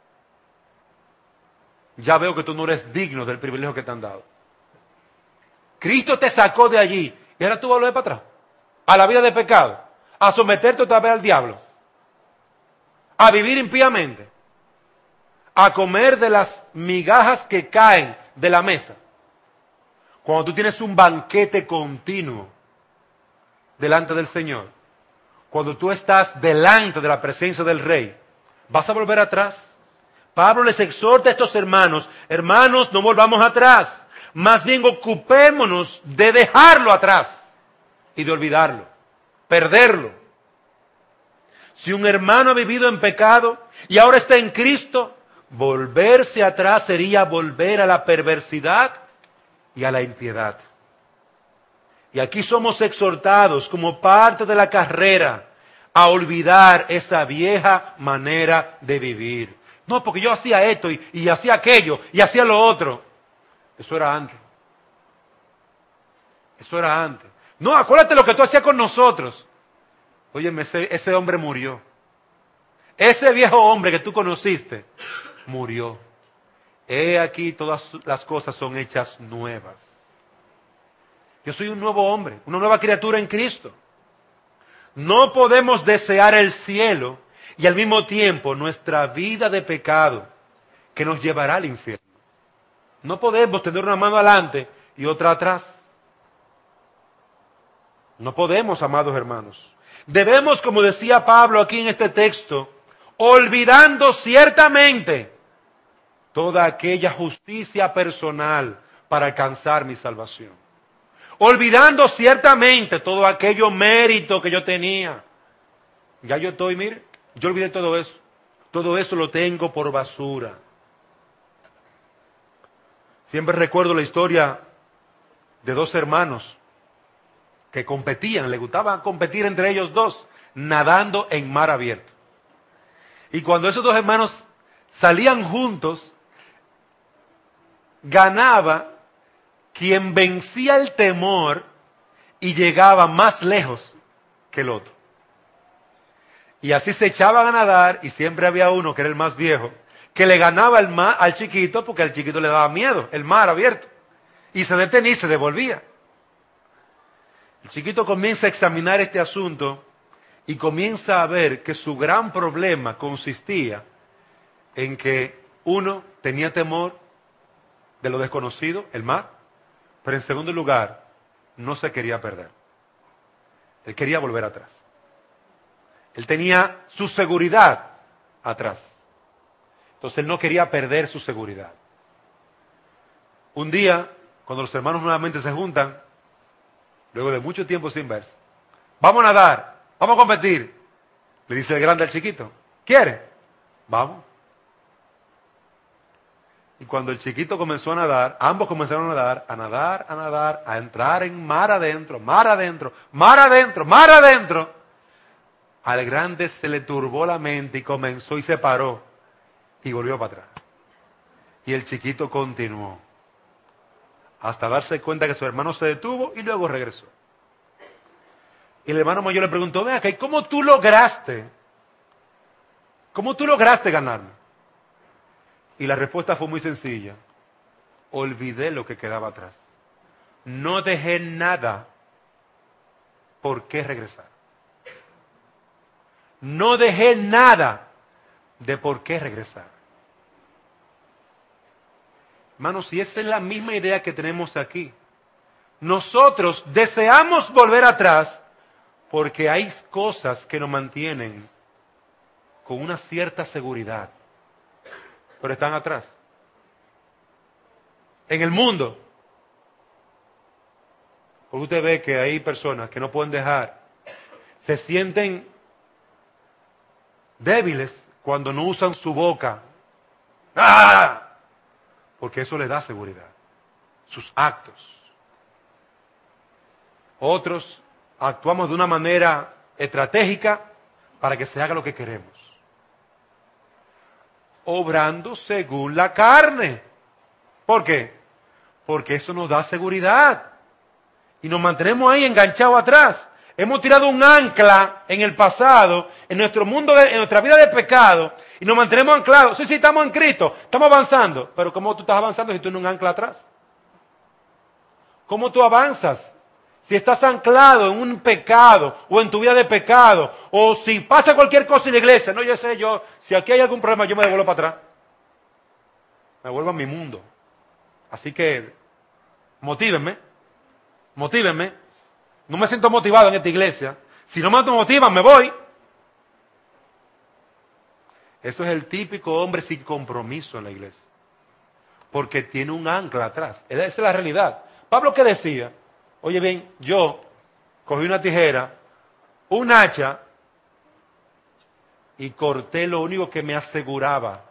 Ya veo que tú no eres digno del privilegio que te han dado. Cristo te sacó de allí y ahora tú vas a volver para atrás. A la vida de pecado. A someterte otra vez al diablo. A vivir impíamente. A comer de las migajas que caen de la mesa. Cuando tú tienes un banquete continuo delante del Señor. Cuando tú estás delante de la presencia del Rey, ¿vas a volver atrás? Pablo les exhorta a estos hermanos, hermanos, no volvamos atrás, más bien ocupémonos de dejarlo atrás y de olvidarlo, perderlo. Si un hermano ha vivido en pecado y ahora está en Cristo, volverse atrás sería volver a la perversidad y a la impiedad. Y aquí somos exhortados como parte de la carrera a olvidar esa vieja manera de vivir. No, porque yo hacía esto y, y hacía aquello y hacía lo otro. Eso era antes. Eso era antes. No, acuérdate lo que tú hacías con nosotros. Óyeme, ese, ese hombre murió. Ese viejo hombre que tú conociste murió. He aquí todas las cosas son hechas nuevas. Yo soy un nuevo hombre, una nueva criatura en Cristo. No podemos desear el cielo y al mismo tiempo nuestra vida de pecado que nos llevará al infierno. No podemos tener una mano adelante y otra atrás. No podemos, amados hermanos. Debemos, como decía Pablo aquí en este texto, olvidando ciertamente toda aquella justicia personal para alcanzar mi salvación. Olvidando ciertamente todo aquello mérito que yo tenía. Ya yo estoy, mire, yo olvidé todo eso. Todo eso lo tengo por basura. Siempre recuerdo la historia de dos hermanos que competían, les gustaba competir entre ellos dos, nadando en mar abierto. Y cuando esos dos hermanos salían juntos, ganaba quien vencía el temor y llegaba más lejos que el otro. Y así se echaban a nadar y siempre había uno que era el más viejo, que le ganaba el mar al chiquito porque al chiquito le daba miedo, el mar abierto. Y se detenía y se devolvía. El chiquito comienza a examinar este asunto y comienza a ver que su gran problema consistía en que uno tenía temor de lo desconocido, el mar, pero en segundo lugar, no se quería perder. Él quería volver atrás. Él tenía su seguridad atrás. Entonces él no quería perder su seguridad. Un día, cuando los hermanos nuevamente se juntan, luego de mucho tiempo sin verse, vamos a nadar, vamos a competir. Le dice el grande al chiquito, ¿quiere? Vamos. Y cuando el chiquito comenzó a nadar, ambos comenzaron a nadar, a nadar, a nadar, a entrar en mar adentro, mar adentro, mar adentro, mar adentro. Al grande se le turbó la mente y comenzó y se paró y volvió para atrás. Y el chiquito continuó hasta darse cuenta que su hermano se detuvo y luego regresó. Y el hermano mayor le preguntó, ven acá, ¿y cómo tú lograste? ¿Cómo tú lograste ganarme? Y la respuesta fue muy sencilla. Olvidé lo que quedaba atrás. No dejé nada por qué regresar. No dejé nada de por qué regresar. Hermanos, si esa es la misma idea que tenemos aquí. Nosotros deseamos volver atrás porque hay cosas que nos mantienen con una cierta seguridad, pero están atrás. En el mundo, porque usted ve que hay personas que no pueden dejar, se sienten débiles cuando no usan su boca. ¡Ah! Porque eso les da seguridad. Sus actos. Otros actuamos de una manera estratégica para que se haga lo que queremos. Obrando según la carne. ¿Por qué? Porque eso nos da seguridad. Y nos mantenemos ahí enganchados atrás. Hemos tirado un ancla en el pasado, en nuestro mundo, de, en nuestra vida de pecado, y nos mantenemos anclados. Sí, sí, estamos en Cristo, estamos avanzando. Pero ¿cómo tú estás avanzando si tú no un ancla atrás? ¿Cómo tú avanzas? Si estás anclado en un pecado, o en tu vida de pecado, o si pasa cualquier cosa en la iglesia, no, yo sé, yo, si aquí hay algún problema, yo me devuelvo para atrás. Me vuelvo a mi mundo. Así que, motívenme, motívenme. No me siento motivado en esta iglesia. Si no me motivan, me voy. Eso es el típico hombre sin compromiso en la iglesia. Porque tiene un ancla atrás. Esa es la realidad. Pablo, ¿qué decía? Oye bien, yo cogí una tijera, un hacha, y corté lo único que me aseguraba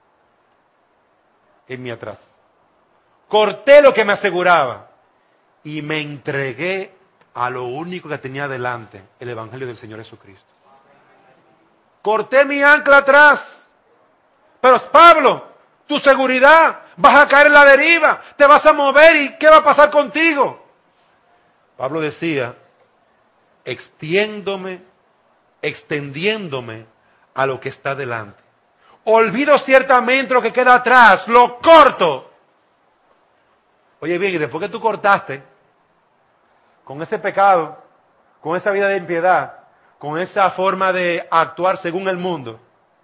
en mi atrás. Corté lo que me aseguraba y me entregué a lo único que tenía delante, el Evangelio del Señor Jesucristo. Corté mi ancla atrás. Pero Pablo, tu seguridad, vas a caer en la deriva, te vas a mover y ¿qué va a pasar contigo? Pablo decía, extiéndome, extendiéndome a lo que está delante. Olvido ciertamente lo que queda atrás, lo corto. Oye bien, y después que tú cortaste, con ese pecado, con esa vida de impiedad, con esa forma de actuar según el mundo,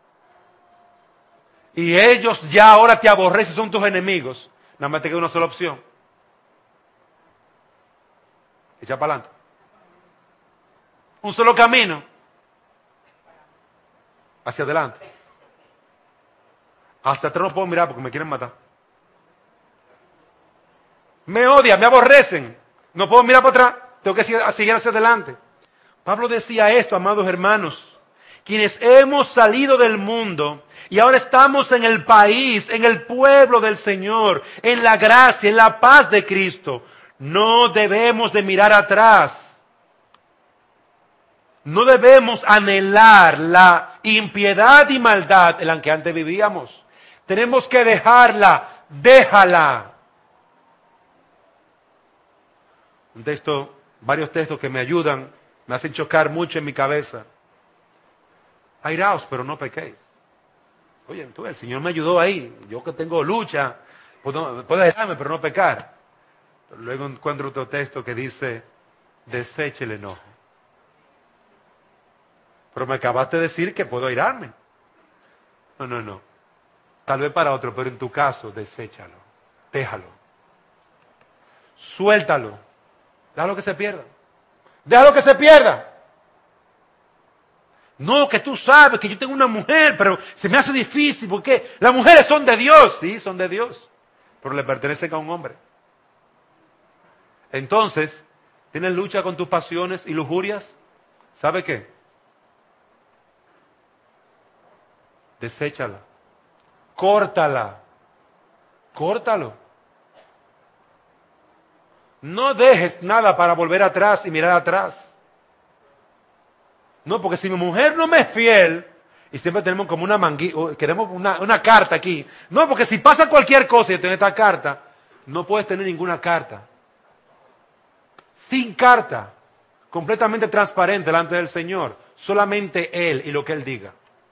y ellos ya ahora te aborrecen, son tus enemigos, nada más te queda una sola opción. Echa para adelante. Un solo camino. Hacia adelante. Hacia atrás no puedo mirar porque me quieren matar. Me odian, me aborrecen. No puedo mirar para atrás, tengo que seguir hacia adelante. Pablo decía esto, amados hermanos, quienes hemos salido del mundo y ahora estamos en el país, en el pueblo del Señor, en la gracia, en la paz de Cristo. No debemos de mirar atrás, No debemos anhelar la impiedad y maldad en la que antes vivíamos. Tenemos que dejarla, déjala. Un texto, varios textos que me ayudan, me hacen chocar mucho en mi cabeza. Airaos, pero no pequéis. Oye, tú, el Señor me ayudó ahí. Yo que tengo lucha, puedo, puedo airarme, pero no pecar. Pero luego encuentro otro texto que dice, deseche el enojo. Pero me acabaste de decir que puedo airarme. No, no, no. Tal vez para otro, pero en tu caso, deséchalo. Déjalo. Suéltalo. Déjalo que se pierda. Déjalo que se pierda. No, que tú sabes que yo tengo una mujer, pero se me hace difícil porque las mujeres son de Dios. Sí, son de Dios. Pero le pertenecen a un hombre. Entonces, ¿tienes lucha con tus pasiones y lujurias? ¿Sabe qué? Deséchala. Córtala. Córtalo. No dejes nada para volver atrás y mirar atrás. No, porque si mi mujer no me es fiel, y siempre tenemos como una manguita, queremos una, una carta aquí. No, porque si pasa cualquier cosa y yo tengo esta carta, no puedes tener ninguna carta. Sin carta, completamente transparente delante del Señor, solamente Él y lo que Él diga.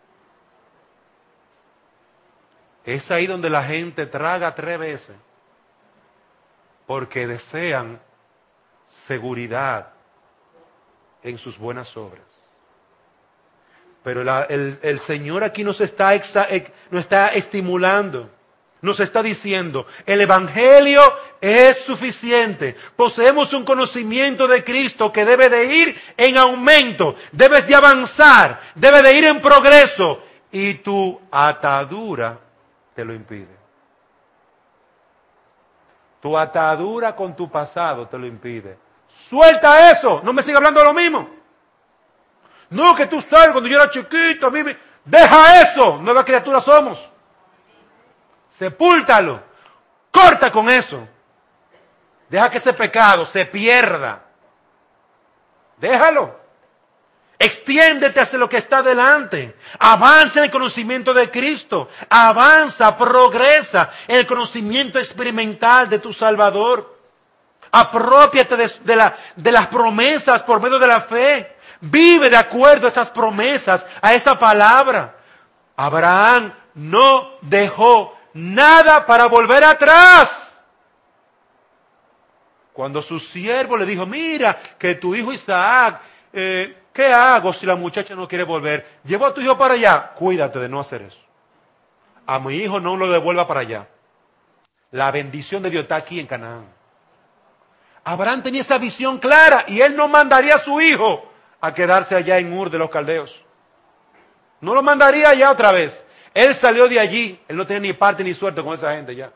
Es ahí donde la gente traga tres veces, porque desean seguridad en sus buenas obras. Pero la, el, el Señor aquí nos está, exa, nos está estimulando, nos está diciendo, el Evangelio es suficiente. Poseemos un conocimiento de Cristo que debe de ir en aumento, debes de avanzar, debe de ir en progreso, y tu atadura te lo impide. Tu atadura con tu pasado te lo impide. Suelta eso, no me sigas hablando de lo mismo. No, que tú sabes, cuando yo era chiquito, a mí me... Deja eso, nueva criatura somos. Sepúltalo, corta con eso. Deja que ese pecado se pierda. Déjalo. Extiéndete hacia lo que está delante. Avanza en el conocimiento de Cristo. Avanza, progresa en el conocimiento experimental de tu Salvador. Apropiate de, de, la, de las promesas por medio de la fe. Vive de acuerdo a esas promesas, a esa palabra. Abraham no dejó nada para volver atrás. Cuando su siervo le dijo, mira, que tu hijo Isaac, eh, ¿qué hago si la muchacha no quiere volver? Llevo a tu hijo para allá. Cuídate de no hacer eso. A mi hijo no lo devuelva para allá. La bendición de Dios está aquí en Canaán. Abraham tenía esa visión clara y él no mandaría a su hijo a quedarse allá en Ur de los Caldeos. No lo mandaría allá otra vez. Él salió de allí. Él no tenía ni parte ni suerte con esa gente ya.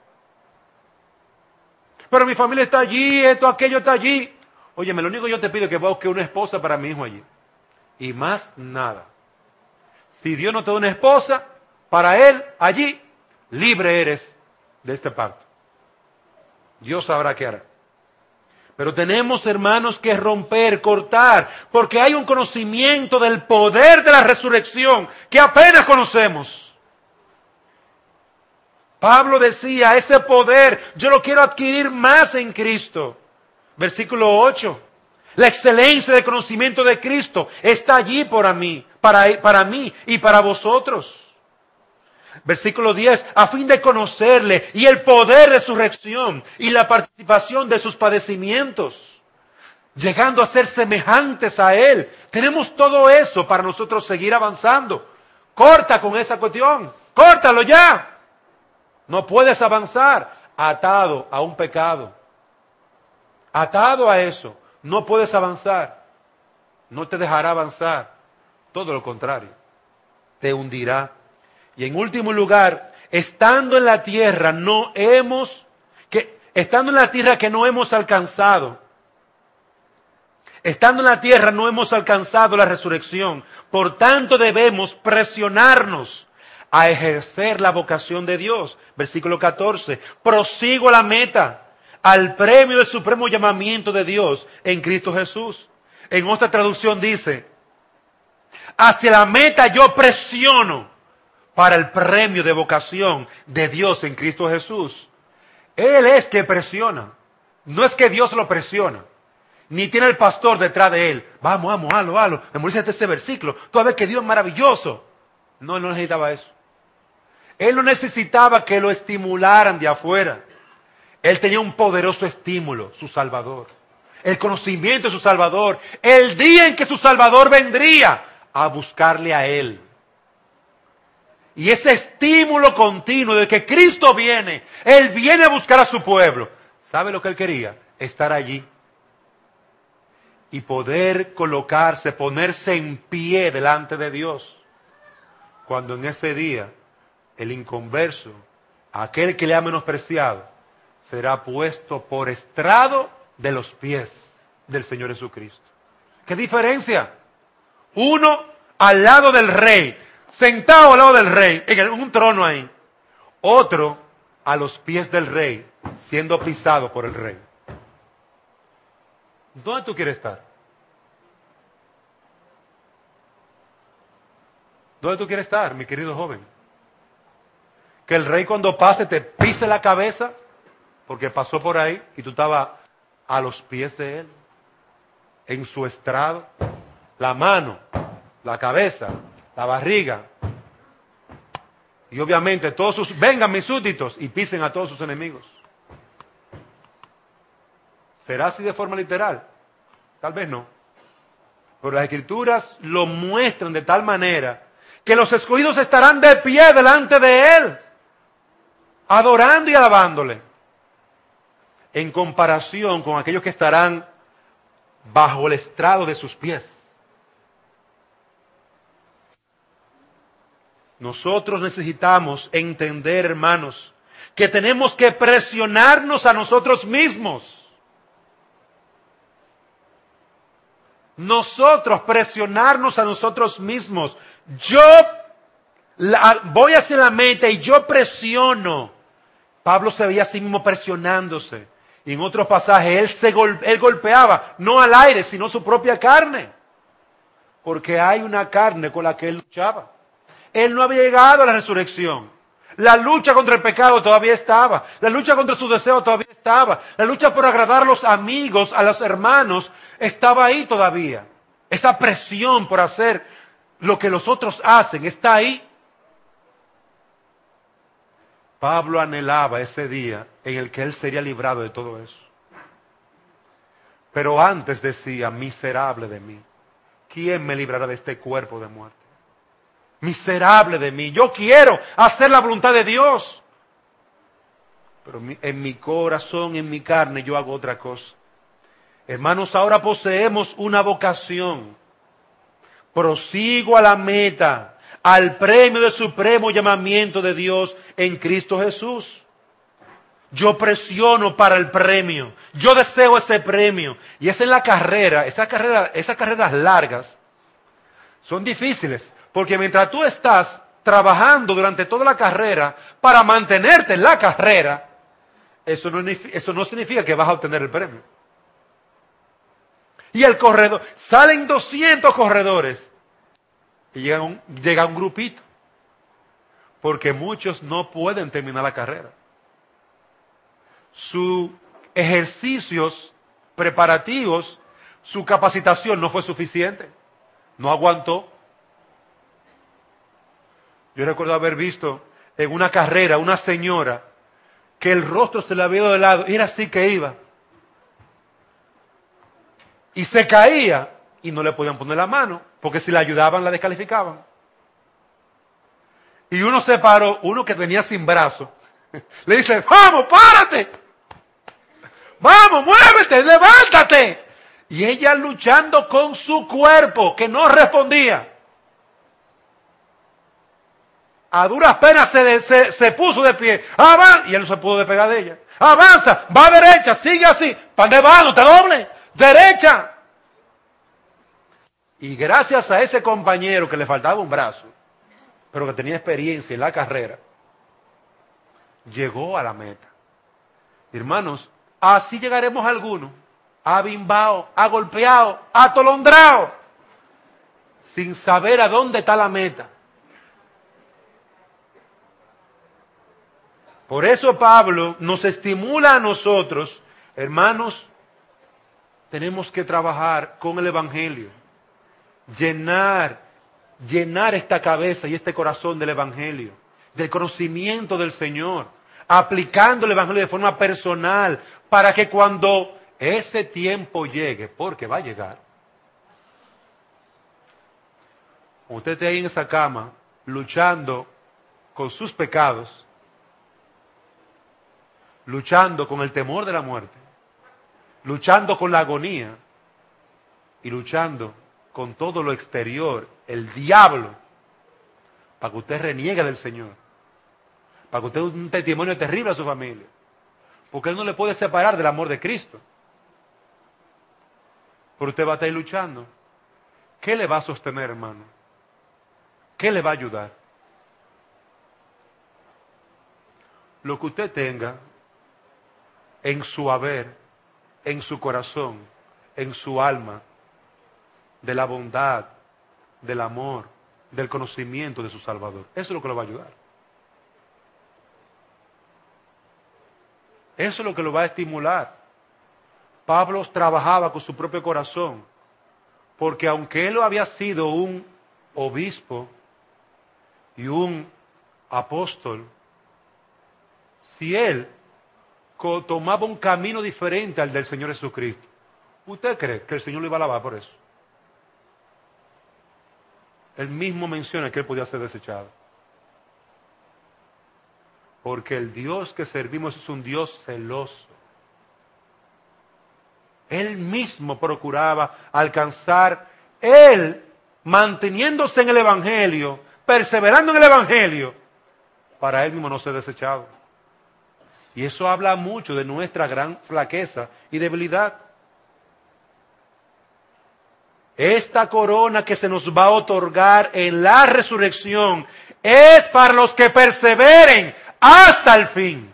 Pero mi familia está allí, esto, aquello está allí. Óyeme, lo único que yo te pido es que busque una esposa para mi hijo allí. Y más nada. Si Dios no te da una esposa, para él allí, libre eres de este pacto. Dios sabrá qué hará. Pero tenemos, hermanos, que romper, cortar, porque hay un conocimiento del poder de la resurrección que apenas conocemos. Pablo decía, ese poder yo lo quiero adquirir más en Cristo. Versículo ocho. La excelencia del conocimiento de Cristo está allí para mí, para, para mí y para vosotros. Versículo diez, a fin de conocerle y el poder de su resurrección y la participación de sus padecimientos, llegando a ser semejantes a Él. Tenemos todo eso para nosotros seguir avanzando. Corta con esa cuestión, córtalo ya. No puedes avanzar atado a un pecado. Atado a eso, no puedes avanzar. No te dejará avanzar. Todo lo contrario, te hundirá. Y en último lugar, estando en la tierra no hemos, que, estando en la tierra que no hemos alcanzado, estando en la tierra no hemos alcanzado la resurrección, por tanto debemos presionarnos a ejercer la vocación de Dios. Versículo catorce, prosigo a la meta, al premio del supremo llamamiento de Dios en Cristo Jesús. En otra traducción dice, Hacia la meta yo presiono para el premio de vocación de Dios en Cristo Jesús. Él es que presiona. No es que Dios lo presiona. Ni tiene el pastor detrás de él. Vamos, vamos, halo, halo. Memorízate ese versículo. Tú ves que Dios es maravilloso. No, él no necesitaba eso. Él no necesitaba que lo estimularan de afuera. Él tenía un poderoso estímulo, su Salvador. El conocimiento de su Salvador. El día en que su Salvador vendría a buscarle a él. Y ese estímulo continuo de que Cristo viene, Él viene a buscar a su pueblo. ¿Sabe lo que Él quería? Estar allí. Y poder colocarse, ponerse en pie delante de Dios. Cuando en ese día, el inconverso, aquel que le ha menospreciado, será puesto por estrado de los pies del Señor Jesucristo. ¿Qué diferencia? Uno al lado del rey. Sentado al lado del rey, en un trono ahí. Otro a los pies del rey, siendo pisado por el rey. ¿Dónde tú quieres estar? ¿Dónde tú quieres estar, mi querido joven? Que el rey cuando pase te pise la cabeza, porque pasó por ahí y tú estabas a los pies de él, en su estrado, la mano, la cabeza, la barriga. Y obviamente todos sus, vengan mis súbditos y pisen a todos sus enemigos. ¿Será así de forma literal? Tal vez no. Pero las Escrituras lo muestran de tal manera que los escogidos estarán de pie delante de Él, adorando y alabándole. En comparación con aquellos que estarán bajo el estrado de sus pies. Nosotros necesitamos entender, hermanos, que tenemos que presionarnos a nosotros mismos. Nosotros presionarnos a nosotros mismos. Yo la, voy hacia la meta y yo presiono. Pablo se veía a sí mismo presionándose. Y en otros pasajes él, se gol, él golpeaba, no al aire, sino su propia carne. Porque hay una carne con la que él luchaba. Él no había llegado a la resurrección. La lucha contra el pecado todavía estaba. La lucha contra sus deseos todavía estaba. La lucha por agradar a los amigos, a los hermanos, estaba ahí todavía. Esa presión por hacer lo que los otros hacen está ahí. Pablo anhelaba ese día en el que él sería librado de todo eso. Pero antes decía, miserable de mí, ¿quién me librará de este cuerpo de muerte? Miserable de mí, yo quiero hacer la voluntad de Dios. Pero en mi corazón, en mi carne, yo hago otra cosa. Hermanos, ahora poseemos una vocación. Prosigo a la meta, al premio del supremo llamamiento de Dios en Cristo Jesús. Yo presiono para el premio. Yo deseo ese premio. Y esa es la carrera, esa carrera, esas carreras largas son difíciles. Porque mientras tú estás trabajando durante toda la carrera para mantenerte en la carrera, eso no, eso no significa que vas a obtener el premio. Y el corredor, salen doscientos corredores y llega un, llega un grupito. Porque muchos no pueden terminar la carrera. Sus ejercicios preparativos, su capacitación no fue suficiente. No aguantó. Yo recuerdo haber visto en una carrera una señora que el rostro se le había ido de lado y era así que iba. Y se caía y no le podían poner la mano porque si la ayudaban la descalificaban. Y uno se paró, uno que tenía sin brazo, le dice, vamos, párate, vamos, muévete, levántate. Y ella luchando con su cuerpo que no respondía. A duras penas se, se, se puso de pie. Avanza. Y él no se pudo despegar de ella. Avanza. Va a derecha. Sigue así. ¿Para dónde va? No te doble. Derecha. Y gracias a ese compañero que le faltaba un brazo, pero que tenía experiencia en la carrera, llegó a la meta. Hermanos, así llegaremos a algunos. Abimbao, agolpeado, atolondrado. sin saber a dónde está la meta. Por eso Pablo nos estimula a nosotros, hermanos, tenemos que trabajar con el Evangelio, llenar, llenar esta cabeza y este corazón del Evangelio, del conocimiento del Señor, aplicando el Evangelio de forma personal, para que cuando ese tiempo llegue, porque va a llegar, usted esté ahí en esa cama, luchando con sus pecados, luchando con el temor de la muerte, luchando con la agonía y luchando con todo lo exterior, el diablo, para que usted reniegue del Señor, para que usted dé un testimonio terrible a su familia, porque Él no le puede separar del amor de Cristo. Pero usted va a estar ahí luchando. ¿Qué le va a sostener, hermano? ¿Qué le va a ayudar? Lo que usted tenga en su haber, en su corazón, en su alma, de la bondad, del amor, del conocimiento de su Salvador. Eso es lo que lo va a ayudar. Eso es lo que lo va a estimular. Pablo trabajaba con su propio corazón, porque aunque él había sido un obispo y un apóstol, si él tomaba un camino diferente al del Señor Jesucristo, ¿usted cree que el Señor lo iba a alabar por eso? Él mismo menciona que él podía ser desechado. Porque el Dios que servimos es un Dios celoso. Él mismo procuraba alcanzar, él manteniéndose en el Evangelio, perseverando en el Evangelio, para él mismo no ser desechado. Y eso habla mucho de nuestra gran flaqueza y debilidad. Esta corona que se nos va a otorgar en la resurrección es para los que perseveren hasta el fin.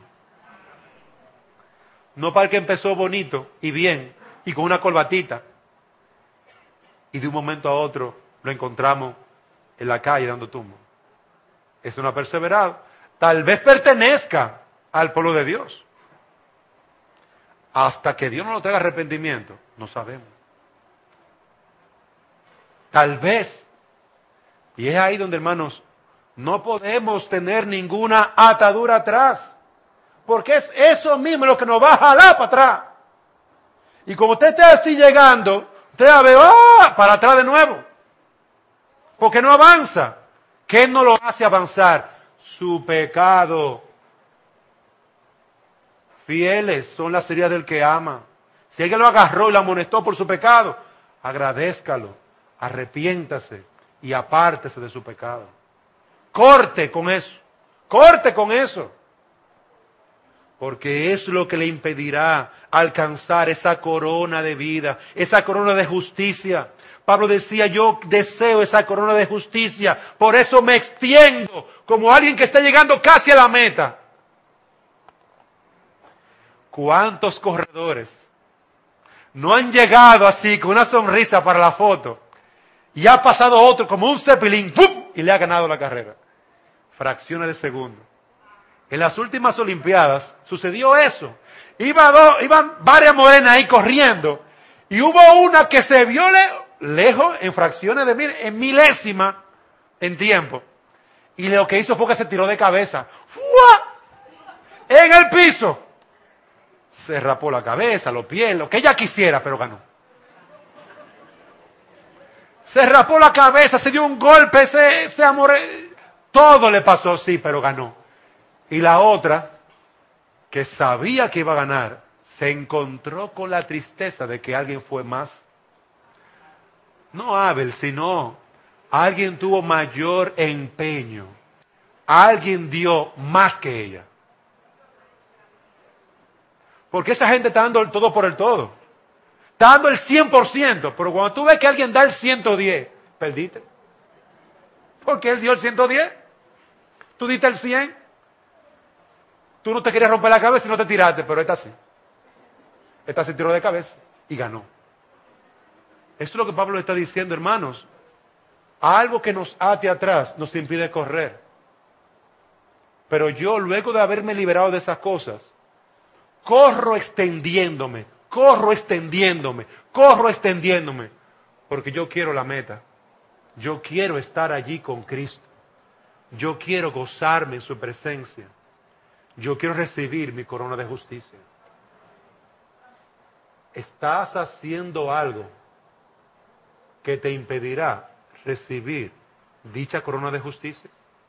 No para el que empezó bonito y bien y con una corbatita y de un momento a otro lo encontramos en la calle dando tumbos. Es una perseverada. Tal vez pertenezca al pueblo de Dios. Hasta que Dios no lo traiga arrepentimiento, no sabemos. Tal vez. Y es ahí donde, hermanos, no podemos tener ninguna atadura atrás. Porque es eso mismo lo que nos va a jalar para atrás. Y como usted esté así llegando, usted va a ver, ¡ah!, para atrás de nuevo. Porque no avanza. ¿Qué no lo hace avanzar? Su pecado. Fieles son las heridas del que ama. Si alguien lo agarró y lo amonestó por su pecado, agradézcalo, arrepiéntase y apártese de su pecado. Corte con eso, corte con eso. Porque es lo que le impedirá alcanzar esa corona de vida, esa corona de justicia. Pablo decía, yo deseo esa corona de justicia, por eso me extiendo como alguien que está llegando casi a la meta. ¿Cuántos corredores no han llegado así con una sonrisa para la foto y ha pasado otro como un cepilín ¡pum!, y le ha ganado la carrera? Fracciones de segundo. En las últimas Olimpiadas sucedió eso. Iba do, iban varias morenas ahí corriendo y hubo una que se vio le, lejos en fracciones de mil, en milésima en tiempo. Y lo que hizo fue que se tiró de cabeza. ¡Fua! En el piso. Se rapó la cabeza, los pies, lo que ella quisiera, pero ganó. Se rapó la cabeza, se dio un golpe, se, se amor, todo le pasó, sí, pero ganó. Y la otra, que sabía que iba a ganar, se encontró con la tristeza de que alguien fue más. No Abel, sino alguien tuvo mayor empeño. Alguien dio más que ella. Porque esa gente está dando el todo por el todo. Está dando el cien por ciento. Pero cuando tú ves que alguien da el ciento diez, perdiste. Porque él dio el ciento diez. Tú diste el cien. Tú no te querías romper la cabeza y no te tiraste, pero esta sí. Esta se tiró de cabeza y ganó. Eso es lo que Pablo está diciendo, hermanos. algo que nos ate atrás nos impide correr. Pero yo, luego de haberme liberado de esas cosas, corro extendiéndome, corro extendiéndome, corro extendiéndome, porque yo quiero la meta. Yo quiero estar allí con Cristo. Yo quiero gozarme en su presencia. Yo quiero recibir mi corona de justicia. ¿Estás haciendo algo que te impedirá recibir dicha corona de justicia?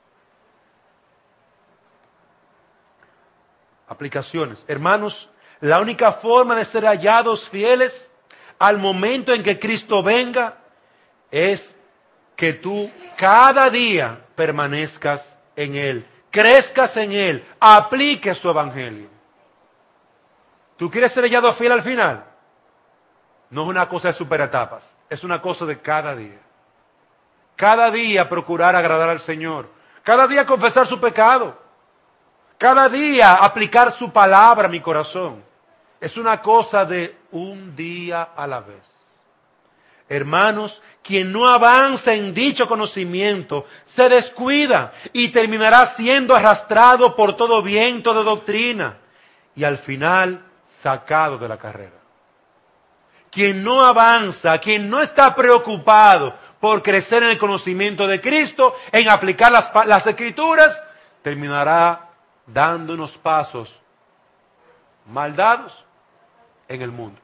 Aplicaciones. Hermanos, la única forma de ser hallados fieles al momento en que Cristo venga es que tú cada día permanezcas en Él, crezcas en Él, apliques su evangelio. ¿Tú quieres ser hallado fiel al final? No es una cosa de superetapas, es una cosa de cada día. Cada día procurar agradar al Señor, cada día confesar su pecado, cada día aplicar su palabra a mi corazón. Es una cosa de un día a la vez. Hermanos, quien no avanza en dicho conocimiento se descuida y terminará siendo arrastrado por todo viento de doctrina y al final sacado de la carrera. Quien no avanza, quien no está preocupado por crecer en el conocimiento de Cristo, en aplicar las, las Escrituras, terminará dando unos pasos mal dados en el mundo.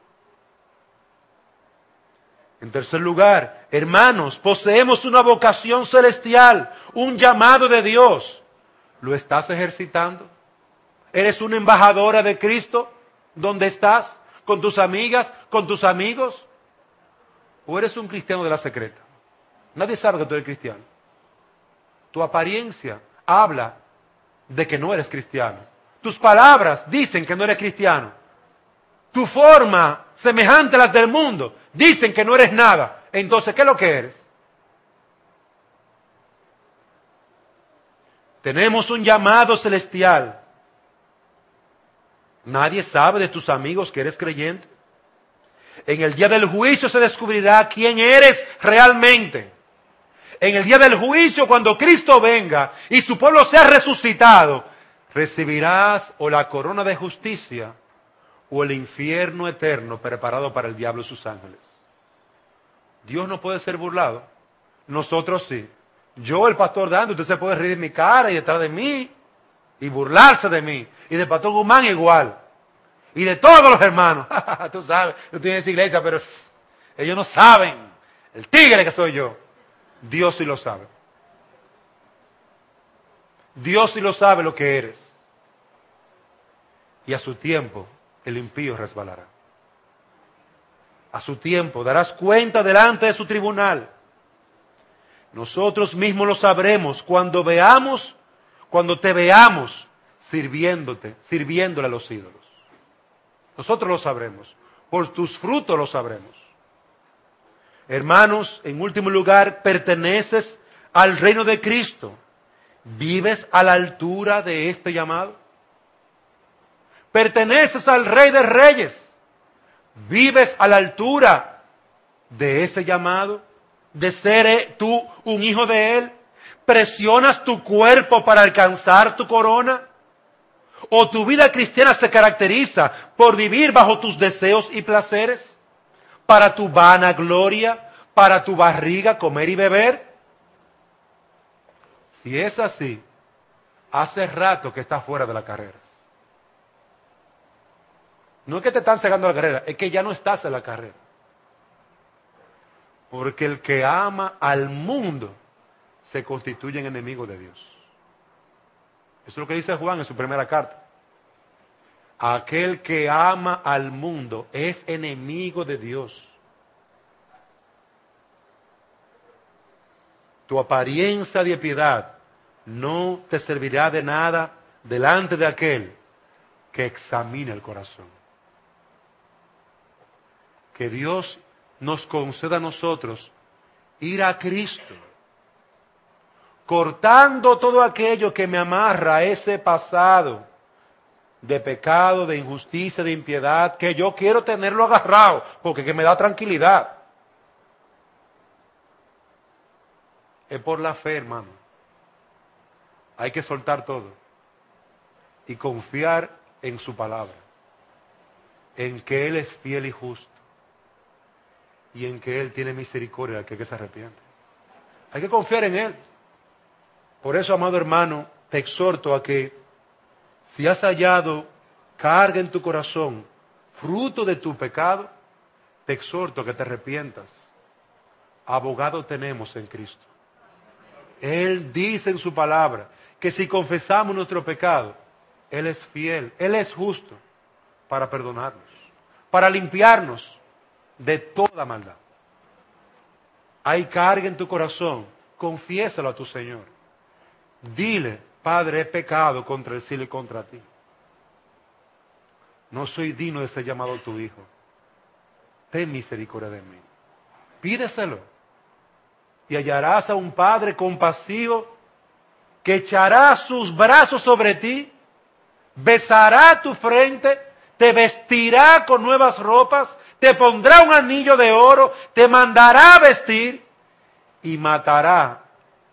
En tercer lugar, hermanos, poseemos una vocación celestial, un llamado de Dios. ¿Lo estás ejercitando? ¿Eres una embajadora de Cristo? ¿Dónde estás? ¿Con tus amigas? ¿Con tus amigos? ¿O eres un cristiano de la secreta? Nadie sabe que tú eres cristiano. Tu apariencia habla de que no eres cristiano. Tus palabras dicen que no eres cristiano. Tu forma, semejante a las del mundo, dicen que no eres nada. Entonces, ¿qué es lo que eres? Tenemos un llamado celestial. Nadie sabe de tus amigos que eres creyente. En el día del juicio se descubrirá quién eres realmente. En el día del juicio, cuando Cristo venga y su pueblo sea resucitado, recibirás o la corona de justicia o el infierno eterno preparado para el diablo y sus ángeles. Dios no puede ser burlado. Nosotros sí. Yo, el pastor Dando, usted se puede reír de mi cara y detrás de mí y burlarse de mí. Y del pastor Guzmán igual. Y de todos los hermanos. Tú sabes, yo estoy en esa iglesia, pero ellos no saben el tigre que soy yo. Dios sí lo sabe. Dios sí lo sabe lo que eres. Y a su tiempo el impío resbalará. A su tiempo darás cuenta delante de su tribunal. Nosotros mismos lo sabremos cuando veamos, cuando te veamos sirviéndote, sirviéndole a los ídolos. Nosotros lo sabremos. Por tus frutos lo sabremos. Hermanos, en último lugar, perteneces al reino de Cristo. ¿Vives a la altura de este llamado? Perteneces al Rey de Reyes. ¿Vives a la altura de ese llamado? ¿De ser tú un hijo de Él? ¿Presionas tu cuerpo para alcanzar tu corona? ¿O tu vida cristiana se caracteriza por vivir bajo tus deseos y placeres? ¿Para tu vanagloria? ¿Para tu barriga comer y beber? Si es así, hace rato que estás fuera de la carrera. No es que te están cegando la carrera, es que ya no estás en la carrera. Porque el que ama al mundo se constituye en enemigo de Dios. Eso es lo que dice Juan en su primera carta. Aquel que ama al mundo es enemigo de Dios. Tu apariencia de piedad no te servirá de nada delante de aquel que examina el corazón. Que Dios nos conceda a nosotros ir a Cristo, cortando todo aquello que me amarra a ese pasado de pecado, de injusticia, de impiedad, que yo quiero tenerlo agarrado, porque que me da tranquilidad. Es por la fe, hermano. Hay que soltar todo y confiar en su palabra, en que Él es fiel y justo y en que Él tiene misericordia al que, que se arrepiente. Hay que confiar en Él. Por eso, amado hermano, te exhorto a que si has hallado carga en tu corazón, fruto de tu pecado, te exhorto a que te arrepientas. Abogado tenemos en Cristo. Él dice en su palabra que si confesamos nuestro pecado, Él es fiel, Él es justo para perdonarnos, para limpiarnos de toda maldad. Hay carga en tu corazón, confiésalo a tu Señor. Dile, Padre, he pecado contra el cielo y contra ti. No soy digno de ser llamado tu hijo. Ten misericordia de mí. Pídeselo. Y hallarás a un Padre compasivo que echará sus brazos sobre ti, besará tu frente, te vestirá con nuevas ropas, te pondrá un anillo de oro, te mandará a vestir y matará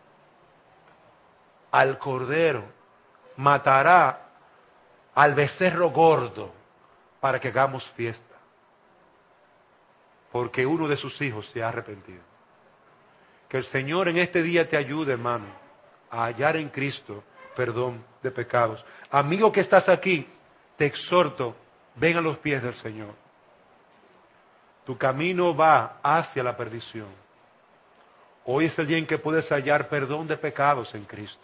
al cordero, matará al becerro gordo para que hagamos fiesta. Porque uno de sus hijos se ha arrepentido. Que el Señor en este día te ayude, hermano, a hallar en Cristo perdón de pecados. Amigo que estás aquí, te exhorto, ven a los pies del Señor. Tu camino va hacia la perdición. Hoy es el día en que puedes hallar perdón de pecados en Cristo.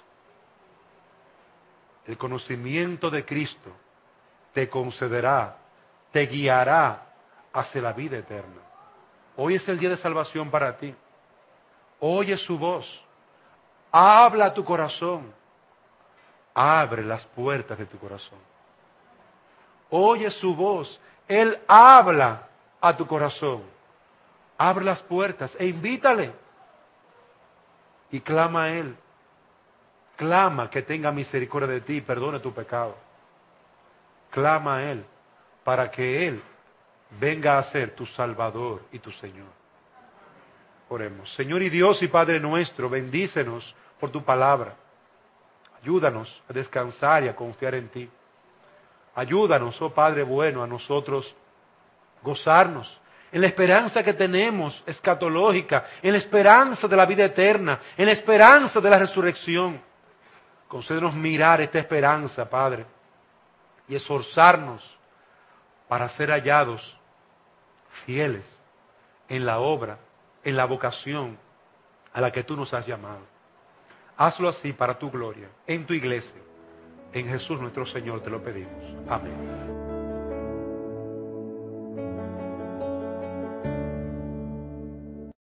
El conocimiento de Cristo te concederá, te guiará hacia la vida eterna. Hoy es el día de salvación para ti. Oye su voz. Habla a tu corazón. Abre las puertas de tu corazón. Oye su voz. Él habla a tu corazón. Abre las puertas e invítale. Y clama a Él. Clama que tenga misericordia de ti y perdone tu pecado. Clama a Él para que Él venga a ser tu Salvador y tu Señor. Oremos. Señor y Dios y Padre nuestro, bendícenos por tu palabra. Ayúdanos a descansar y a confiar en ti. Ayúdanos, oh Padre bueno, a nosotros gozarnos en la esperanza que tenemos escatológica, en la esperanza de la vida eterna, en la esperanza de la resurrección. Concédenos mirar esta esperanza, Padre, y esforzarnos para ser hallados fieles en la obra, en la vocación a la que tú nos has llamado. Hazlo así para tu gloria, en tu iglesia. En Jesús nuestro Señor te lo pedimos. Amén.